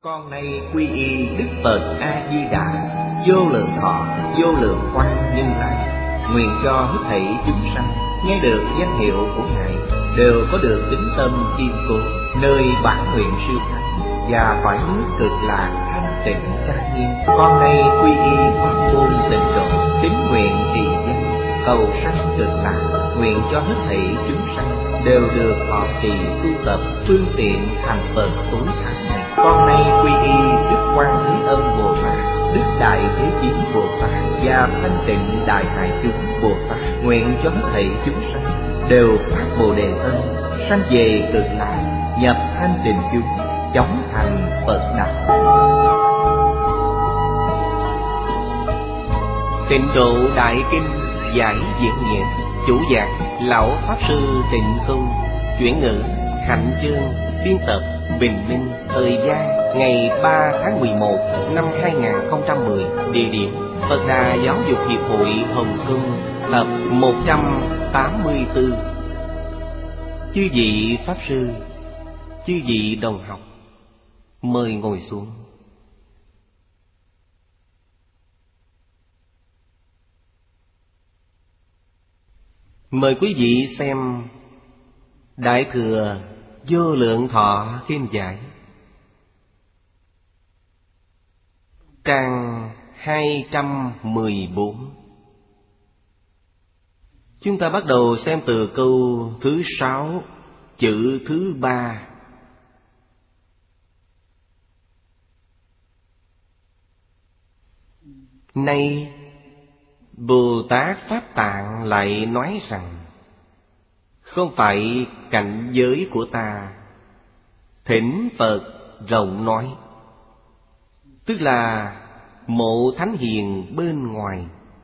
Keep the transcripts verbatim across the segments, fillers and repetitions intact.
Con nay quy y Đức Phật A Di Đà, vô lượng thọ, vô lượng quang Như Lai. Nguyện cho hết thảy chúng sanh nghe được danh hiệu của Ngài đều có được tín tâm kiên cố, nơi bản nguyện siêu thắng và phải nước cực lạc thanh tịnh trang nghiêm. Con nay quy y pháp môn tịnh độ, tín nguyện trì danh cầu sanh cực lạc. Nguyện cho hết thảy chúng sanh đều được thọ trì tu tập phương tiện thành Phật tối thắng này. Con nay quy y Đức Quan Thế Âm Bồ Tát, Đức Đại Thế Chí Bồ Tát và Thanh Tịnh Đại Hải Chúng Bồ Tát. Nguyện cho hết thảy chúng sanh đều phát Bồ Đề tâm, sanh về cực lạc, nhập thanh tịnh chúng, chóng thành Phật đạo. Tịnh Độ Đại Kinh giải diễn nghĩa. Chủ giảng Lão Pháp Sư Tịnh Không. Chuyển ngữ Hạnh Chương. Biên tập Bình Minh. Thời gian ngày ba tháng mười một năm hai nghìn không trăm mười. Địa điểm Phật Đà Giáo dục Hiệp hội Hồng Kông. Tập một trăm tám mươi tư. Chư vị Pháp Sư, chư vị đồng học, mời ngồi xuống. Mời quý vị xem Đại Thừa Vô Lượng Thọ Kinh Giải, trang hai trăm mười bốn. Chúng ta bắt đầu xem từ câu thứ sáu, chữ thứ ba. Nay Bồ Tát Pháp Tạng lại nói rằng: không phải cảnh giới của ta, thỉnh Phật rộng nói. Tức là mộ thánh hiền bên ngoài.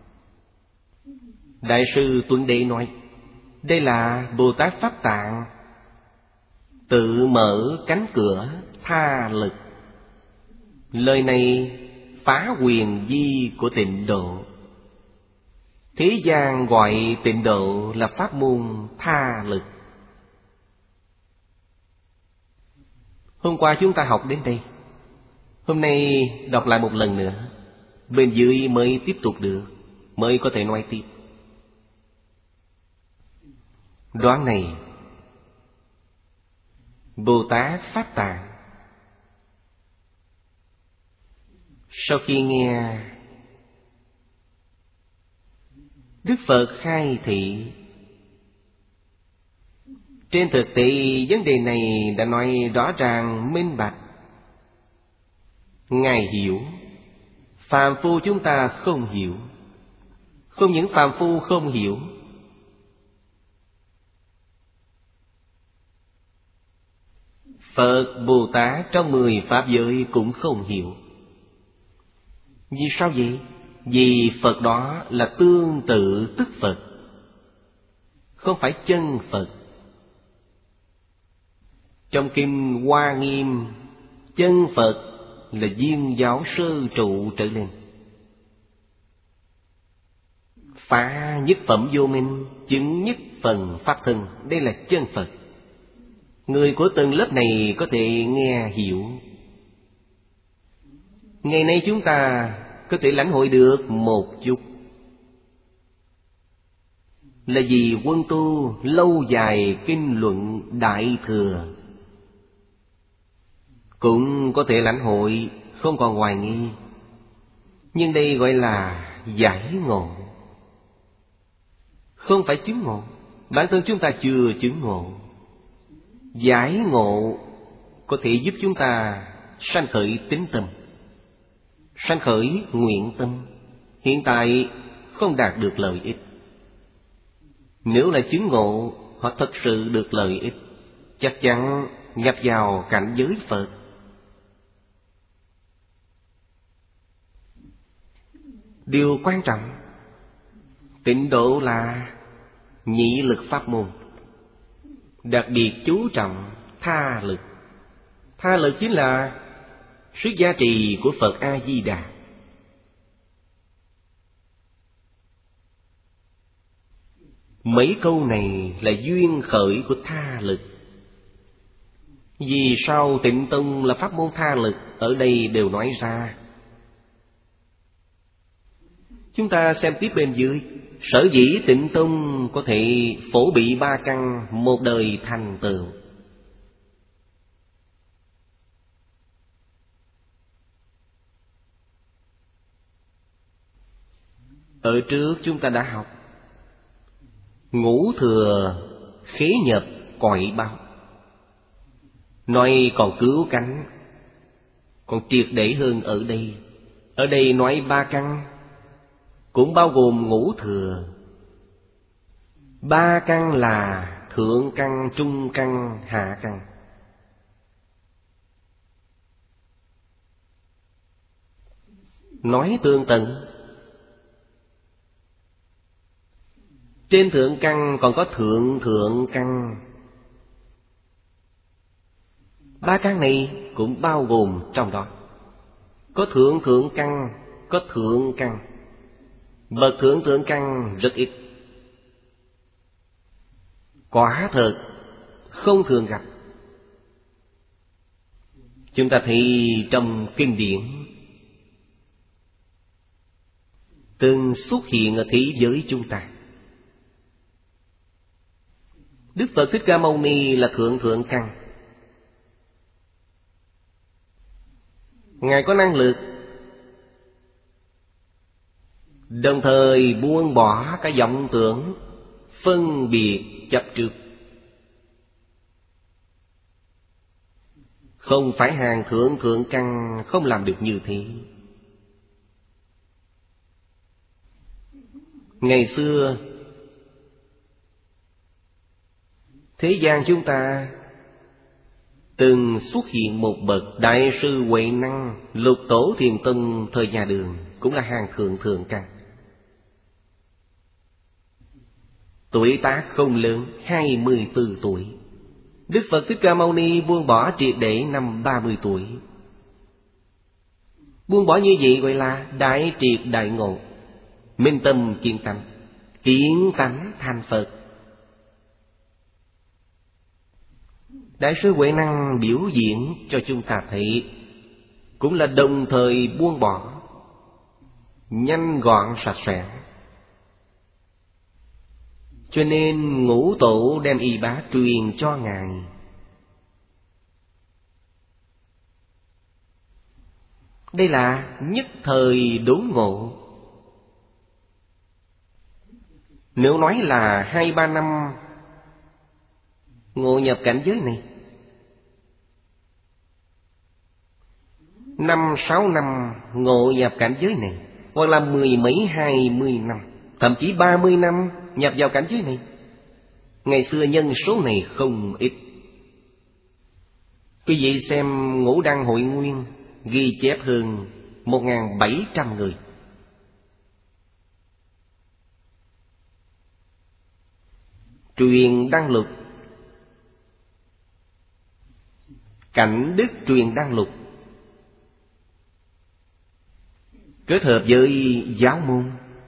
Đại sư Tuấn Đế nói: đây là Bồ Tát Pháp Tạng tự mở cánh cửa tha lực. Lời này phá quyền vi của tịnh độ. Thế gian gọi tịnh độ là pháp môn tha lực. Hôm qua chúng ta học đến đây, hôm nay đọc lại một lần nữa, bên dưới mới tiếp tục được, mới có thể nói tiếp. Đoạn này Bồ Tát Pháp Tạng sau khi nghe Đức Phật khai thị, trên thực tế vấn đề này đã nói rõ ràng minh bạch. Ngài hiểu, phàm phu chúng ta không hiểu. Không những phàm phu không hiểu, Phật Bồ Tát trong mười pháp giới cũng không hiểu. Vì sao vậy? Vì Phật đó là tương tự tức Phật, không phải chân Phật. Trong Kinh Hoa Nghiêm, chân Phật là viên giáo sơ trụ trở lên. Phá nhất phẩm vô minh, chứng nhất phần pháp thân, đây là chân Phật. Người của từng lớp này có thể nghe hiểu. Ngày nay chúng ta có thể lãnh hội được một chút, là vì quân tu lâu dài kinh luận Đại Thừa, cũng có thể lãnh hội, không còn hoài nghi. Nhưng đây gọi là giải ngộ, không phải chứng ngộ. Bản thân chúng ta chưa chứng ngộ. Giải ngộ có thể giúp chúng ta sanh khởi tín tâm, sanh khởi nguyện tâm. Hiện tại không đạt được lợi ích. Nếu là chứng ngộ, họ thật sự được lợi ích, chắc chắn nhập vào cảnh giới Phật. Điều quan trọng, tịnh độ là nhị lực pháp môn, đặc biệt chú trọng tha lực. Tha lực chính là sức giá trị của Phật A Di Đà. Mấy câu này là duyên khởi của tha lực. Vì sao Tịnh Tông là pháp môn tha lực? Ở đây đều nói ra. Chúng ta xem tiếp bên dưới. Sở dĩ Tịnh Tông có thể phổ bị ba căn, một đời thành tựu. Ở trước chúng ta đã học ngũ thừa khế nhập cõi báo. Nói còn cứu cánh, còn triệt để hơn ở đây. Ở đây nói ba căn, cũng bao gồm ngũ thừa. Ba căn là thượng căn, trung căn, hạ căn. Nói tương tận. Trên thượng căn còn có thượng thượng căn. Ba căn này cũng bao gồm trong đó. Có thượng thượng căn, có thượng căn. Bậc thượng thượng căn rất ít, quả thật không thường gặp. Chúng ta thấy trong kinh điển từng xuất hiện ở thế giới chúng ta. Đức Phật Thích Ca Mâu Ni là thượng thượng căn. Ngài có năng lực, đồng thời buông bỏ cái vọng tưởng phân biệt chấp trước. Không phải hàng thượng thượng căn không làm được như thế. Ngày xưa thế gian chúng ta từng xuất hiện một bậc đại sư Huệ Năng, Lục Tổ Thiền Tông thời nhà Đường, cũng là hàng thượng thượng căn. Tuổi tác không lớn, hai mươi tư tuổi. Đức Phật Thích Ca Mâu Ni buông bỏ triệt để năm ba mươi tuổi. Buông bỏ như vậy gọi là đại triệt đại ngộ, minh tâm kiến tánh, kiến tánh thành Phật. Đại sư Huệ Năng biểu diễn cho chúng ta thấy, cũng là đồng thời buông bỏ, nhanh gọn sạch sẽ. Cho nên Ngũ Tổ đem y bá truyền cho Ngài. Đây là nhất thời đốn ngộ. Nếu nói là hai ba năm ngộ nhập cảnh giới này, năm sáu năm ngộ nhập cảnh giới này, hoặc là mười mấy hai mươi năm, thậm chí ba mươi năm nhập vào cảnh giới này, ngày xưa nhân số này không ít. Quý vị xem Ngũ Đăng Hội Nguyên ghi chép hơn một nghìn bảy trăm người. Truyền Đăng Lục, Cảnh Đức Truyền Đăng Lục, kết hợp với giáo môn.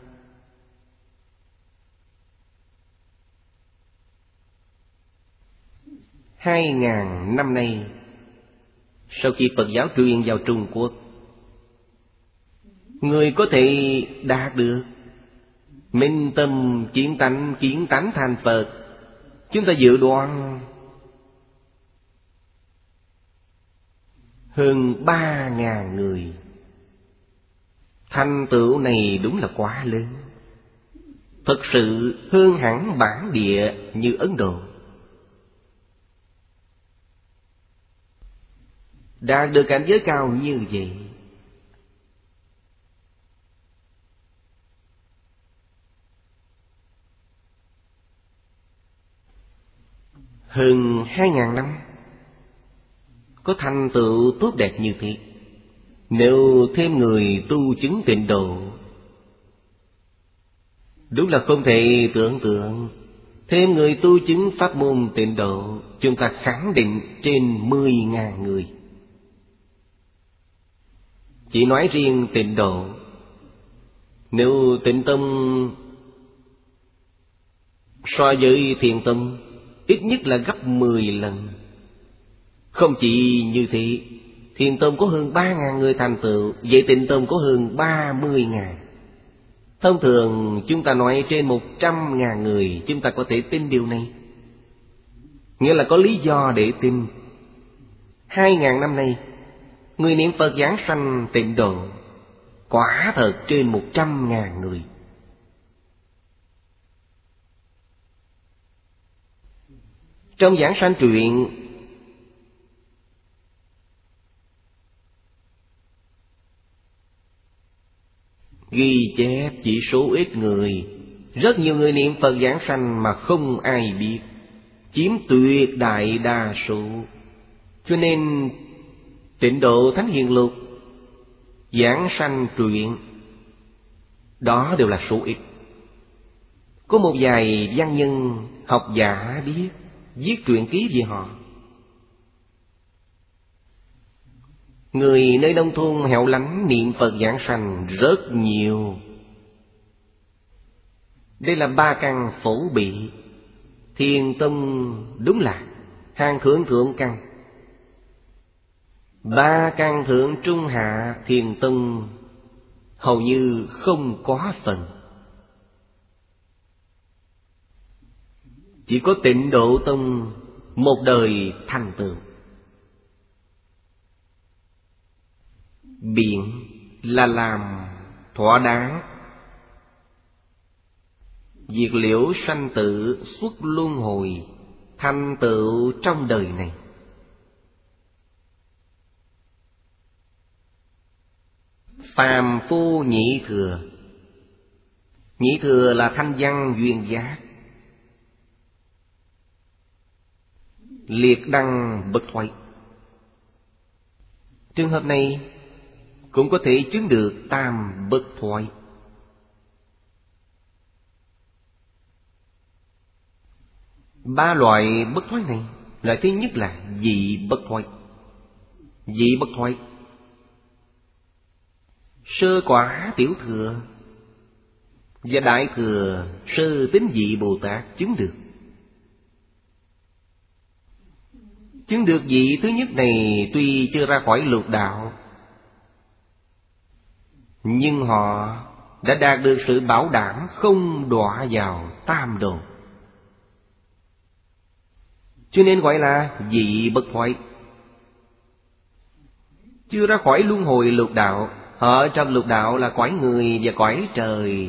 Hai ngàn năm nay, sau khi Phật giáo truyền vào Trung Quốc, người có thể đạt được minh tâm kiến tánh, kiến tánh thành Phật. Chúng ta dự đoán hơn ba ngàn người. Thành tựu này đúng là quá lớn, thật sự hơn hẳn bản địa như Ấn Độ. Đạt được cảnh giới cao như vậy, hơn hai ngàn năm có thành tựu tốt đẹp như thế. Nếu thêm người tu chứng tịnh độ, đúng là không thể tưởng tượng. Thêm người tu chứng pháp môn tịnh độ, chúng ta khẳng định trên mười ngàn người. Chỉ nói riêng tịnh độ, nếu Tịnh Tông so với Thiền Tông ít nhất là gấp mười lần. Không chỉ như thế, Thiền Tông có hơn ba ngàn người thành tựu, vậy Tịnh Tông có hơn ba mươi ngàn. Thông thường chúng ta nói trên một trăm ngàn người, chúng ta có thể tin điều này. Nghĩa là có lý do để tin. Hai ngàn năm nay, người niệm Phật giảng sanh tịnh độ quả thật trên một trăm ngàn người. Trong giảng sanh truyện ghi chép chỉ số ít người. Rất nhiều người niệm Phật giảng sanh mà không ai biết, chiếm tuyệt đại đa số. Cho nên Tịnh Độ Thánh Hiền Lục, giảng sanh truyện, đó đều là số ít. Có một vài văn nhân học giả biết, viết truyện ký về họ. Người nơi nông thôn hẻo lánh niệm Phật giảng sanh rất nhiều. Đây là ba căn phổ bị. Thiền Tông đúng là hàng thượng thượng căn. Ba căn thượng trung hạ, Thiền Tông hầu như không có phần. Chỉ có Tịnh Độ Tông một đời thành tựu. Biện là làm thỏa đáng, diệt liễu sanh tử xuất luân hồi, thành tựu trong đời này. Phàm phu nhị thừa. Nhị thừa là thanh văn duyên giác, liệt đăng bất thoái. Trường hợp này cũng có thể chứng được tam bất thoái. Ba loại bất thoái này, loại thứ nhất là dị bất thoái. Dị bất thoái, sơ quả tiểu thừa và đại thừa sơ tín dị Bồ Tát chứng được. Chứng được vị thứ nhất này tuy chưa ra khỏi lục đạo, nhưng họ đã đạt được sự bảo đảm không đọa vào tam đồ, cho nên gọi là vị bất thoái. Chưa ra khỏi luân hồi lục đạo, họ trong lục đạo là cõi người và cõi trời.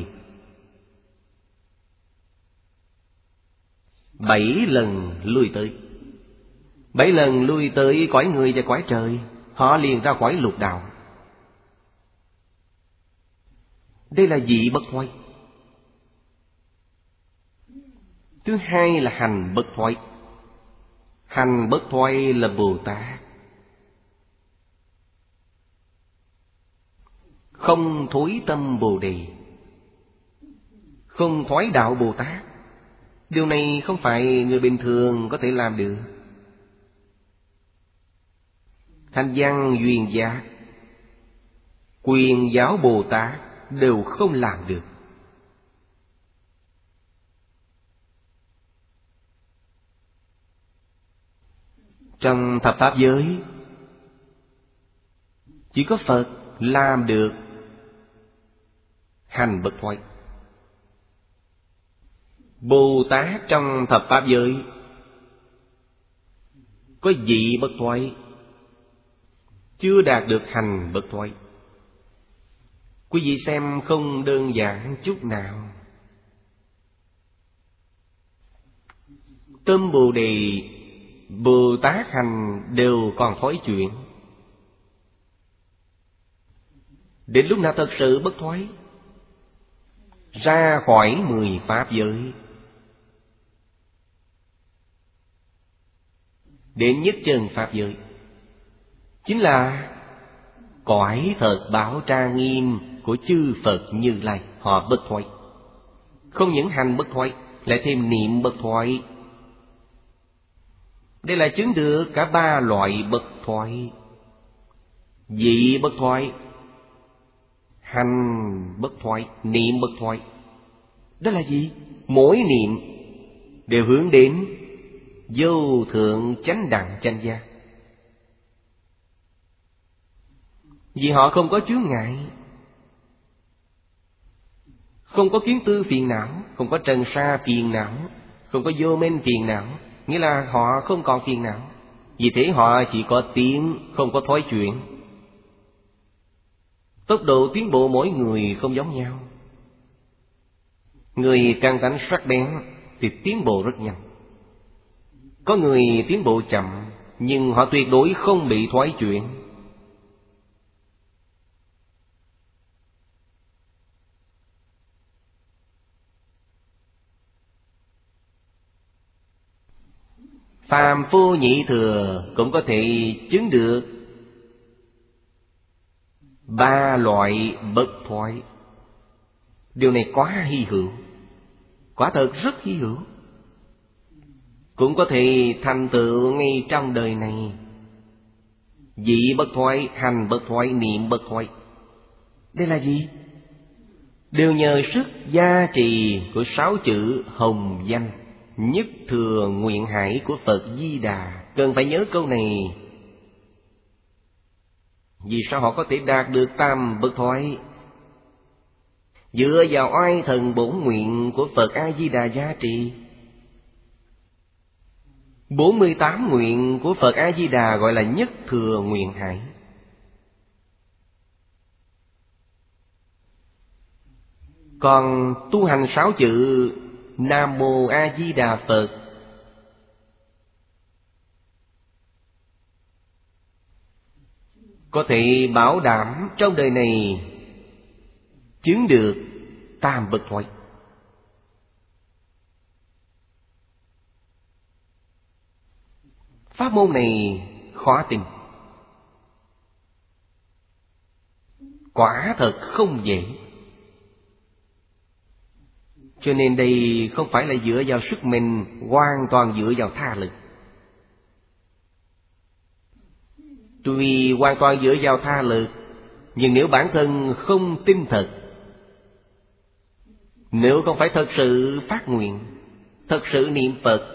Bảy lần lui tới, bảy lần lui tới cõi người và cõi trời, họ liền ra khỏi lục đạo. Đây là vị bất thoái. Thứ hai là hành bất thoái. Hành bất thoái là Bồ Tát, không thối tâm Bồ Đề, không thoái đạo Bồ Tát. Điều này không phải người bình thường có thể làm được. Thanh văn duyên giác, quyền giáo Bồ Tát đều không làm được. Trong thập pháp giới, chỉ có Phật làm được hành bất thoái. Bồ Tát trong thập pháp giới có vị bất thoái, chưa đạt được hành bất thoái. Quý vị xem không đơn giản chút nào. Tâm Bồ Đề, Bồ Tát hành đều còn thói chuyện. Đến lúc nào thật sự bất thoái, ra khỏi mười pháp giới, đến nhất chân pháp giới, chính là cõi thật bảo trang nghiêm của chư Phật Như Lai. Họ bất thoái, không những hành bất thoái, lại thêm niệm bất thoái. Đây là chứng được cả ba loại bất thoái. Vị bất thoái, hành bất thoái, niệm bất thoái. Đó là gì? Mỗi niệm đều hướng đến vô thượng chánh đẳng chánh giác. Vì họ không có chướng ngại, không có kiến tư phiền não, không có trần sa phiền não, không có vô minh phiền não. Nghĩa là họ không còn phiền não. Vì thế họ chỉ có tiến, không có thoái chuyển. Tốc độ tiến bộ mỗi người không giống nhau. Người căn tánh sắc bén thì tiến bộ rất nhanh. Có người tiến bộ chậm, nhưng họ tuyệt đối không bị thoái chuyển. Phàm phu nhị thừa cũng có thể chứng được ba loại bất thoái. Điều này quá hy hữu, quả thật rất hy hữu. Cũng có thể thành tựu ngay trong đời này. Vị bất thoái, hành bất thoái, niệm bất thoái. Đây là gì? Đều nhờ sức gia trì của sáu chữ hồng danh nhất thừa nguyện hải của Phật Di Đà. Cần phải nhớ câu này. Vì sao họ có thể đạt được tam bất thoái? Dựa vào oai thần bổn nguyện của Phật A-di-đà gia trì. Bốn mươi tám nguyện của Phật A-di-đà gọi là nhất thừa nguyện hải. Còn tu hành sáu chữ Nam Mô A Di Đà Phật có thể bảo đảm trong đời này chứng được tam bất thoái. Pháp môn này khó tìm, quả thật không dễ. Cho nên đây không phải là dựa vào sức mình, hoàn toàn dựa vào tha lực. Tuy hoàn toàn dựa vào tha lực, nhưng nếu bản thân không tin thật, nếu không phải thật sự phát nguyện, thật sự niệm Phật,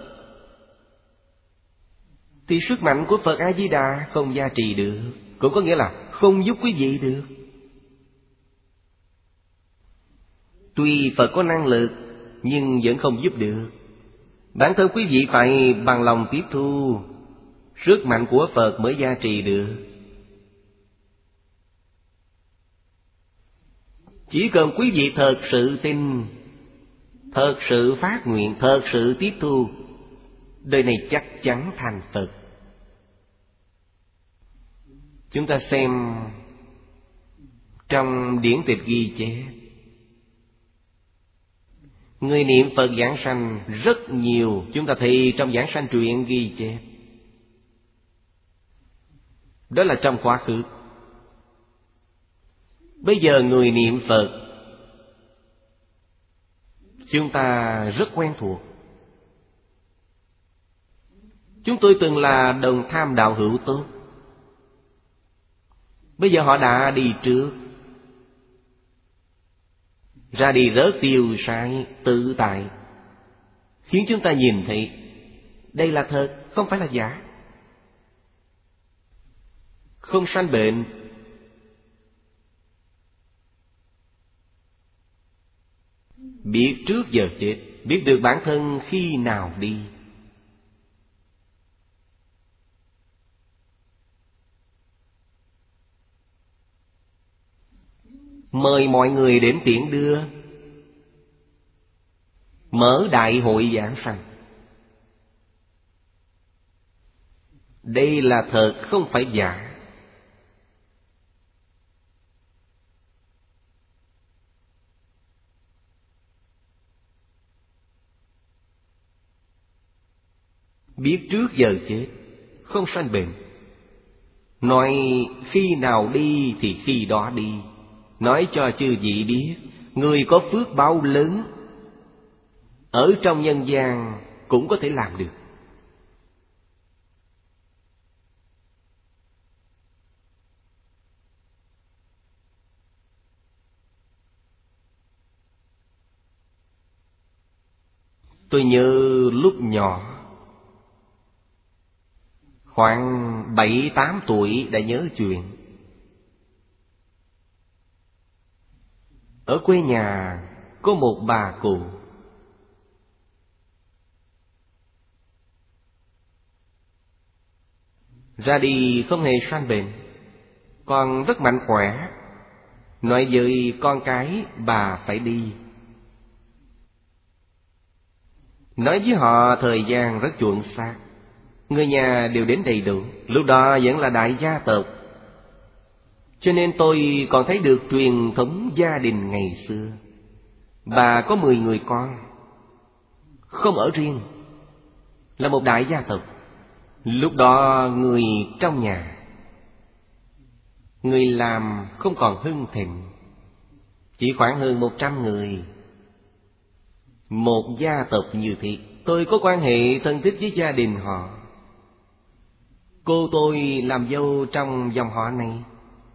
thì sức mạnh của Phật A-di-đà không gia trì được. Cũng có nghĩa là không giúp quý vị được. Tuy Phật có năng lực, nhưng vẫn không giúp được. Bản thân quý vị phải bằng lòng tiếp thu, sức mạnh của Phật mới gia trì được. Chỉ cần quý vị thật sự tin, thật sự phát nguyện, thật sự tiếp thu, đời này chắc chắn thành Phật. Chúng ta xem trong điển tịch ghi chép, người niệm Phật giảng sanh rất nhiều. Chúng ta thấy trong giảng sanh truyện ghi chép. Đó là trong quá khứ. Bây giờ người niệm Phật chúng ta rất quen thuộc. Chúng tôi từng là đồng tham đạo hữu tốt. Bây giờ họ đã đi trước, ra đi rất tiêu sái, tự tại, khiến chúng ta nhìn thấy đây là thật, không phải là giả. Không sanh bệnh, biết trước giờ chết, biết được bản thân khi nào đi. Mời mọi người đến tiễn đưa, mở đại hội giảng sanh. Đây là thật, không phải giả. Biết trước giờ chết, không sanh bệnh. Nói khi nào đi thì khi đó đi. Nói cho chư vị biết, người có phước báo lớn ở trong nhân gian cũng có thể làm được. Tôi nhớ lúc nhỏ, khoảng bảy tám tuổi đã nhớ chuyện. Ở quê nhà có một bà cụ, ra đi không hề sanh bệnh, còn rất mạnh khỏe. Nói với con cái bà phải đi. Nói với họ thời gian rất chuẩn xác. Người nhà đều đến đầy đủ. Lúc đó vẫn là đại gia tộc. Cho nên tôi còn thấy được truyền thống gia đình ngày xưa. Bà có mười người con, không ở riêng, là một đại gia tộc. Lúc đó người trong nhà, người làm không còn hưng thịnh, chỉ khoảng hơn một trăm người. Một gia tộc như thế. Tôi có quan hệ thân thích với gia đình họ. Cô tôi làm dâu trong dòng họ này.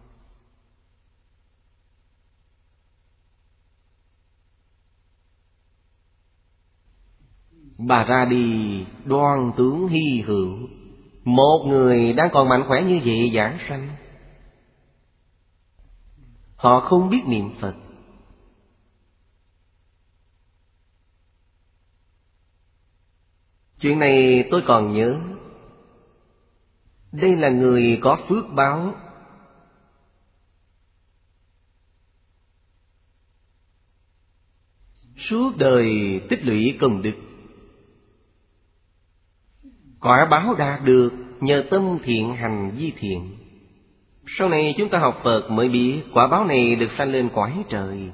Bà ra đi đoan tướng hy hữu. Một người đang còn mạnh khỏe như vậy giảng sanh. Họ không biết niệm Phật. Chuyện này tôi còn nhớ. Đây là người có phước báo. Suốt đời tích lũy công đức. Quả báo đạt được nhờ tâm thiện hành vi thiện. Sau này chúng ta học Phật mới biết quả báo này được sanh lên cõi trời.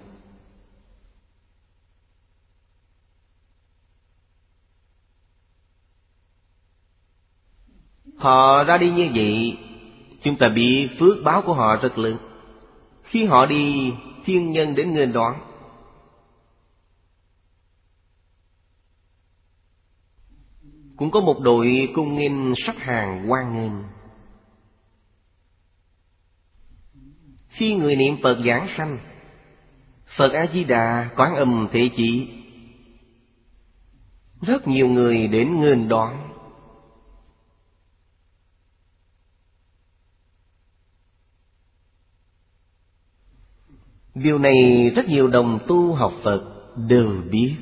Họ ra đi như vậy, chúng ta biết phước báo của họ rất lớn. Khi họ đi, thiên nhân đến nghênh đón. Cũng có một đội cung nghênh sắp hàng hoan nghênh. Khi người niệm Phật giảng sanh, Phật A-di-đà, Quán Âm Thế Chí, rất nhiều người đến nghênh đón. Điều này rất nhiều đồng tu học Phật đều biết.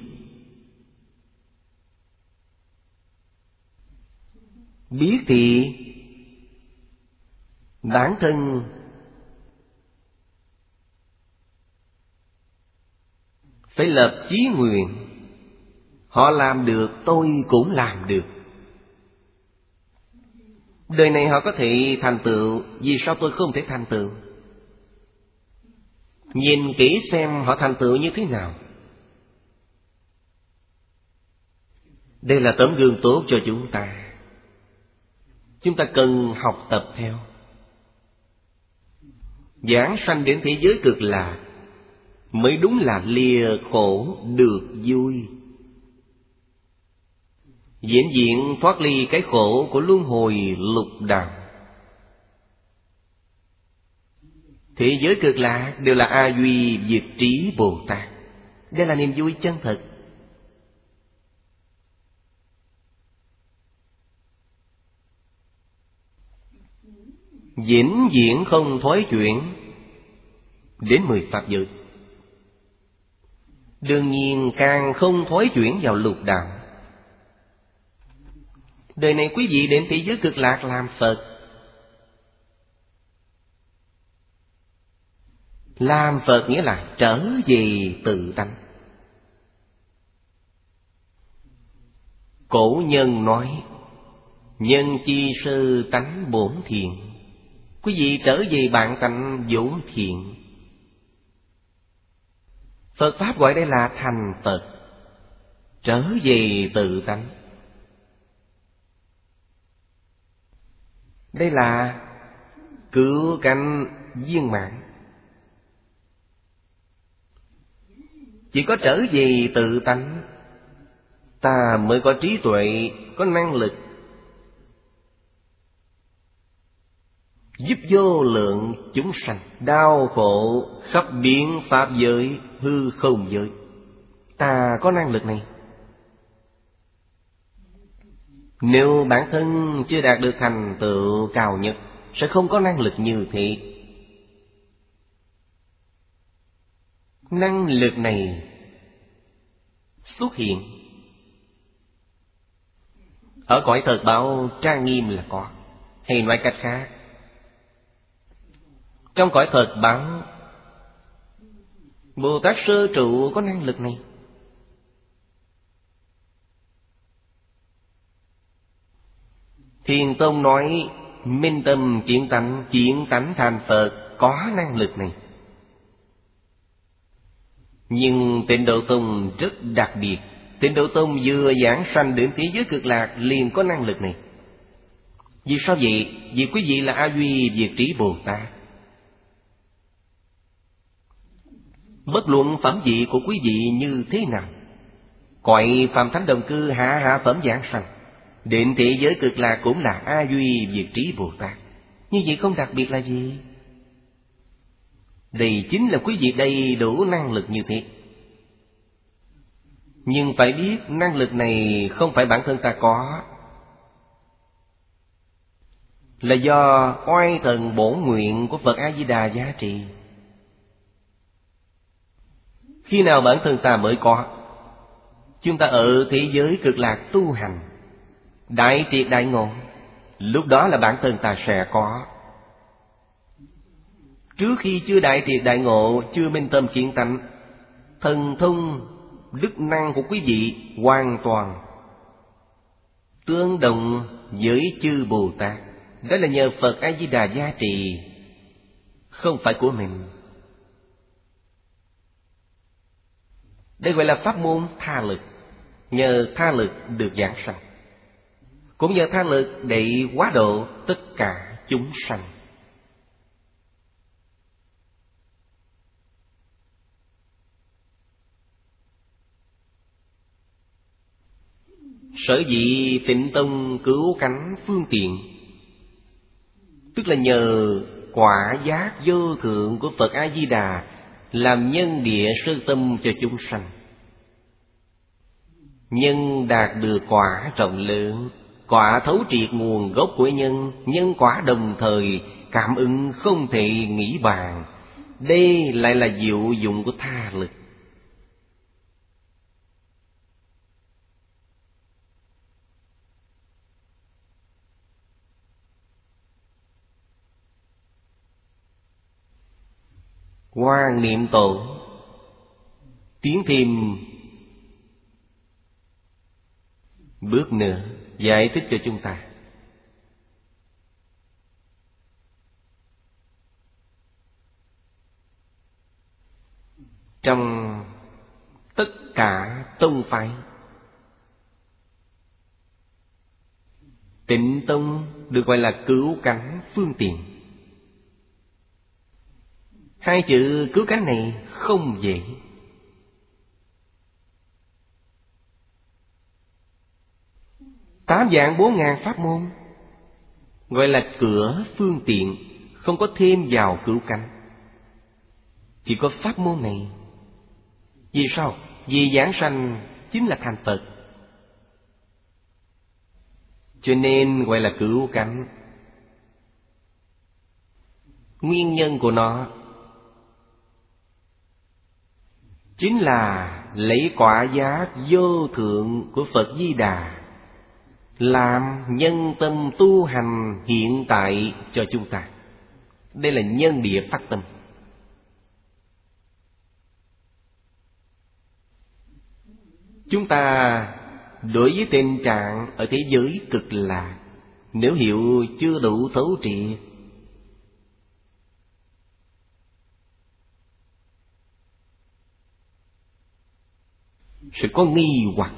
Biết thì bản thân phải lập chí nguyện. Họ làm được, tôi cũng làm được. Đời này họ có thể thành tựu, vì sao tôi không thể thành tựu? Nhìn kỹ xem họ thành tựu như thế nào. Đây là tấm gương tốt cho chúng ta. Chúng ta cần học tập theo. Giảng sanh đến thế giới cực lạc mới đúng là lìa khổ được vui. Vĩnh viễn thoát ly cái khổ của luân hồi lục đạo. Thế giới cực lạc đều là A Duy Diệt Trí Bồ Tát. Đây là niềm vui chân thật. Vĩnh viễn không thoái chuyển đến mười pháp giới. Đương nhiên càng không thoái chuyển vào lục đạo. Đời này quý vị đến thế giới cực lạc làm Phật. Làm Phật nghĩa là trở về tự tánh. Cổ nhân nói nhân chi sơ tánh bổn thiện. Quý vị trở về bản tánh vốn thiện. Phật Pháp gọi đây là thành Phật. Trở về tự tánh. Đây là cứu cánh viên mãn. Chỉ có trở về tự tánh, ta mới có trí tuệ, có năng lực giúp vô lượng chúng sanh đau khổ khắp biến pháp giới, hư không giới. Ta có năng lực này. Nếu bản thân chưa đạt được thành tựu cao nhất, sẽ không có năng lực như thế. năng lực này xuất hiện. Ở cõi thật báo trang nghiêm là có. Hay nói cách khác, trong cõi thật báo, Bồ Tát Sơ Trụ có năng lực này. Thiền Tông nói minh tâm kiến tánh, kiến tánh thành Phật có năng lực này. Nhưng Tịnh Độ Tông rất đặc biệt. Tịnh Độ Tông vừa giảng sanh đến thế giới cực lạc liền có năng lực này. Vì sao vậy? Vì quý vị là A Duy Diệt Trí Bồ Tát. Bất luận phẩm vị của quý vị như thế nào, cõi Phạm Thánh Đồng Cư hạ hạ phẩm giảng sanh, đến thế giới cực lạc cũng là A Duy Diệt Trí Bồ Tát. Như vậy không đặc biệt là gì? Đây chính là quý vị đầy đủ năng lực như thế. Nhưng phải biết năng lực này không phải bản thân ta có, là do oai thần bổn nguyện của Phật A-di-đà giá trị. Khi nào bản thân ta mới có? Chúng ta ở thế giới cực lạc tu hành đại triệt đại ngộ, lúc đó là bản thân ta sẽ có. Trước khi chưa đại triệt đại ngộ, chưa minh tâm kiến tánh, thần thông đức năng của quý vị hoàn toàn tương đồng với chư Bồ Tát. Đó là nhờ Phật A-di-đà gia trì, không phải của mình. Đây gọi là pháp môn tha lực. Nhờ tha lực được giảng sanh, cũng nhờ tha lực để hóa độ tất cả chúng sanh. Sở dĩ Tịnh Tông cứu cánh phương tiện, tức là nhờ quả giác vô thượng của Phật A-di-đà làm nhân địa sơ tâm cho chúng sanh. Nhân đạt được quả rộng lớn, quả thấu triệt nguồn gốc của nhân, nhân quả đồng thời cảm ứng không thể nghĩ bàn. Đây lại là diệu dụng của tha lực. Quan Niệm Tổ tiến thêm bước nữa giải thích cho chúng ta. Trong tất cả tông phái, Tịnh Tông được gọi là cứu cánh phương tiện. Hai chữ cứu cánh này không dễ. Tám vạn bốn ngàn pháp môn gọi là cửa phương tiện, không có thêm vào cứu cánh. Chỉ có pháp môn này. Vì sao? Vì giảng sanh chính là thành Phật, cho nên gọi là cứu cánh. Nguyên nhân của nó chính là lấy quả giác vô thượng của Phật Di Đà làm nhân tâm tu hành hiện tại cho chúng ta. Đây là nhân địa phát tâm. Chúng ta đối với tình trạng ở thế giới cực lạc, nếu hiểu chưa đủ thấu triệt, sẽ có nghi hoặc.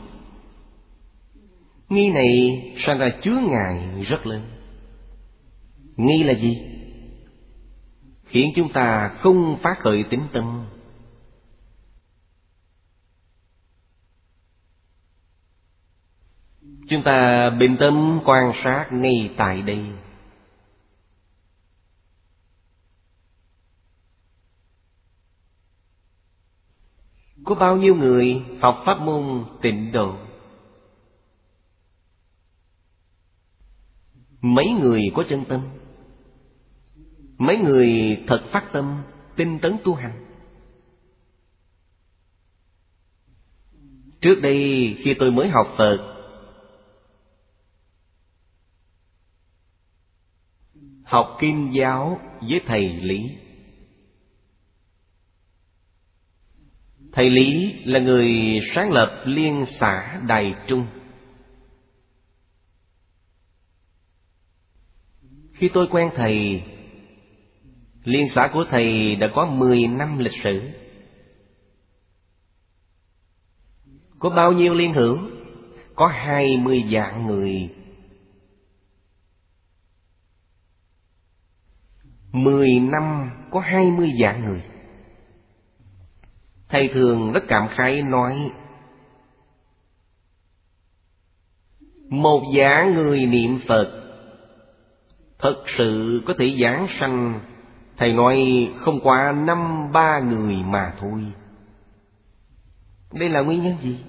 Nghi này sang ra chướng ngại rất lớn. Nghi là gì? Khiến chúng ta không phát khởi tín tâm. Chúng ta bình tâm quan sát ngay tại đây. Có bao nhiêu người học pháp môn Tịnh Độ? Mấy người có chân tâm? Mấy người thật phát tâm tinh tấn tu hành? Trước đây khi tôi mới học Phật, học Kinh giáo với thầy Lý. Thầy Lý là người sáng lập Liên xã Đài Trung. Khi tôi quen thầy, liên xã của thầy đã có mười năm lịch sử. Có bao nhiêu liên hữu? Có hai mươi vạn người. Mười năm có hai mươi vạn người. Thầy thường rất cảm khái nói, một vạn người niệm Phật thật sự có thể giảng sanh, thầy nói không qua năm ba người mà thôi. Đây là nguyên nhân gì?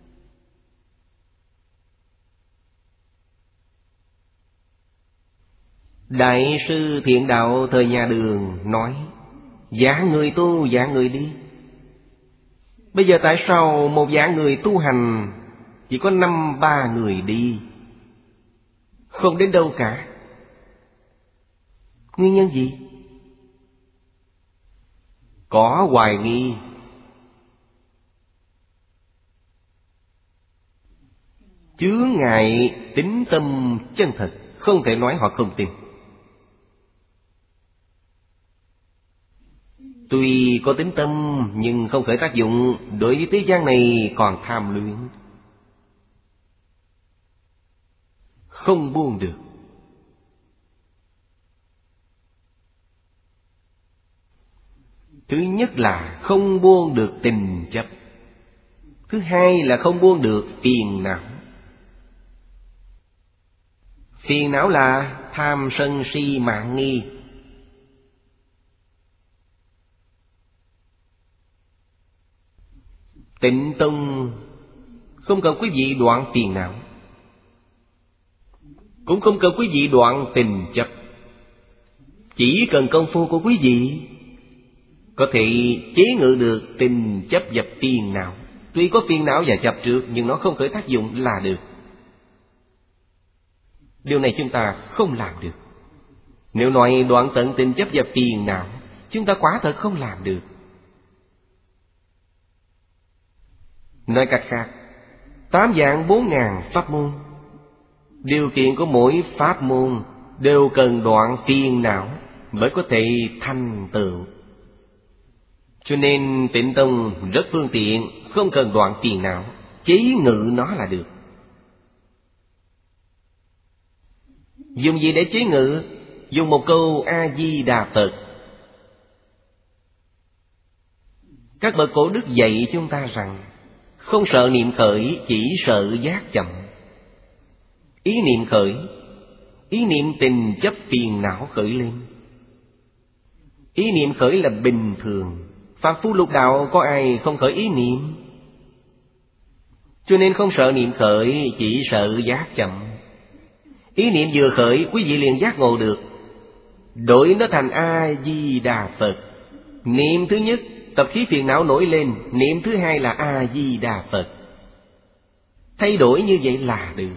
Đại sư Thiện Đạo thời nhà Đường nói, giảng người tu, giảng người đi. Bây giờ tại sao một vạn người tu hành chỉ có năm ba người đi, không đến đâu cả? Nguyên nhân gì? Có hoài nghi. Chướng ngại tín tâm chân thật, không thể nói họ không tin. Tuy có tín tâm nhưng không khởi tác dụng, đối với thế gian này còn tham luyện, không buông được. Thứ nhất là không buông được tình chấp. Thứ hai là không buông được phiền não. Phiền não là tham sân si mạng nghi. Tịnh Tông không cần quý vị đoạn phiền não, cũng không cần quý vị đoạn tình chấp. Chỉ cần công phu của quý vị có thể chế ngự được tình chấp và phiền não. Tuy có phiền não và chấp trước nhưng nó không khởi tác dụng là được. Điều này chúng ta không làm được. Nếu nói đoạn tận tình chấp và phiền não, chúng ta quả thật không làm được. Nói cách khác, tám vạn bốn ngàn pháp môn, điều kiện của mỗi pháp môn đều cần đoạn phiền não mới có thể thành tựu. Cho nên Tịnh Tông rất phương tiện, không cần đoạn phiền não, chế ngự nó là được. Dùng gì để chế ngự? Dùng một câu A-di-đà Phật. Các bậc cổ đức dạy chúng ta rằng không sợ niệm khởi, chỉ sợ giác chậm. Ý niệm khởi, ý niệm tình chấp phiền não khởi lên. Ý niệm khởi là bình thường. Phàm phu lục đạo có ai không khởi ý niệm? Cho nên không sợ niệm khởi, chỉ sợ giác chậm. Ý niệm vừa khởi, quý vị liền giác ngộ được. Đổi nó thành A-di-đà Phật. Niệm thứ nhất, tập khí phiền não nổi lên. Niệm thứ hai là A-di-đà Phật. Thay đổi như vậy là được.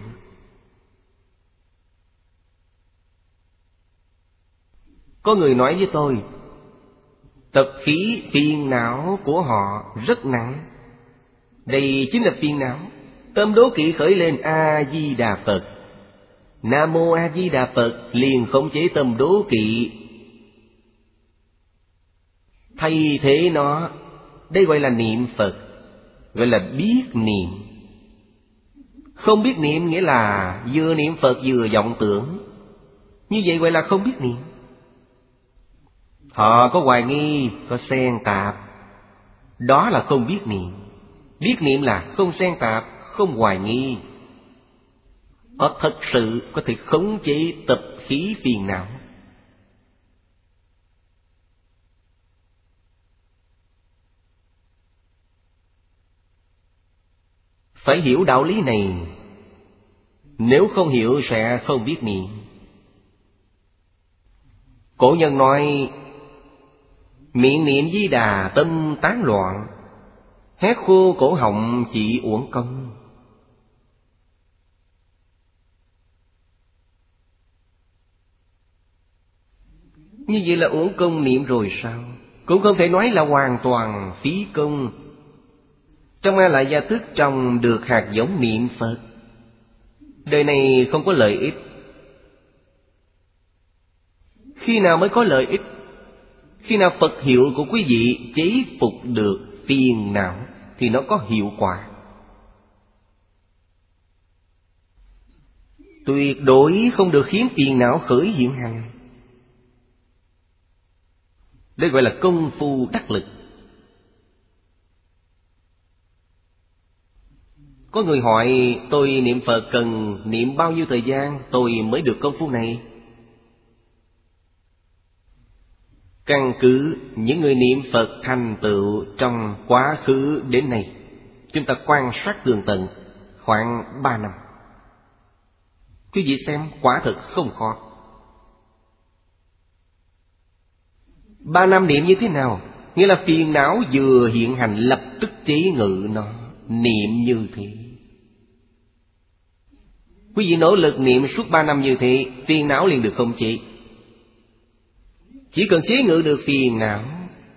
Có người nói với tôi, tập khí phiền não của họ rất nặng. Đây chính là phiền não. Tâm đố kỵ khởi lên, A-di-đà Phật. Nam mô A Di Đà Phật liền khống chế tâm đố kỵ, thay thế nó. Đây gọi là niệm Phật, gọi là biết niệm. Không biết niệm nghĩa là vừa niệm Phật vừa vọng tưởng, như vậy gọi là không biết niệm. Họ có hoài nghi, có xen tạp, đó là không biết niệm. Biết niệm là không xen tạp, không hoài nghi. Họ thật sự có thể khống chế tập khí phiền não. Phải hiểu đạo lý này, nếu không hiểu sẽ không biết niệm. Cổ nhân nói, miệng niệm Di Đà tâm tán loạn, Hét khô cổ họng chỉ uổng công. Như vậy là uổng công niệm rồi sao? Cũng không thể nói là hoàn toàn phí công. Trong A Lại Gia Thức trồng được hạt giống niệm Phật. Đời này không có lợi ích. Khi nào mới có lợi ích? Khi nào Phật hiệu của quý vị chế phục được phiền não thì nó có hiệu quả. Tuyệt đối không được khiến phiền não khởi hiện hành. Đây gọi là công phu đắc lực. Có người hỏi tôi niệm Phật cần niệm bao nhiêu thời gian tôi mới được công phu này? Căn cứ những người niệm Phật thành tựu trong quá khứ đến nay, chúng ta quan sát tường tận khoảng ba năm. Quý vị xem, quả thực không khó. Ba năm niệm như thế nào? Nghĩa là phiền não vừa hiện hành lập tức chế ngự nó. Niệm như thế. Quý vị nỗ lực niệm suốt ba năm như thế, phiền não liền được khống chế. Chỉ cần chế ngự được phiền não,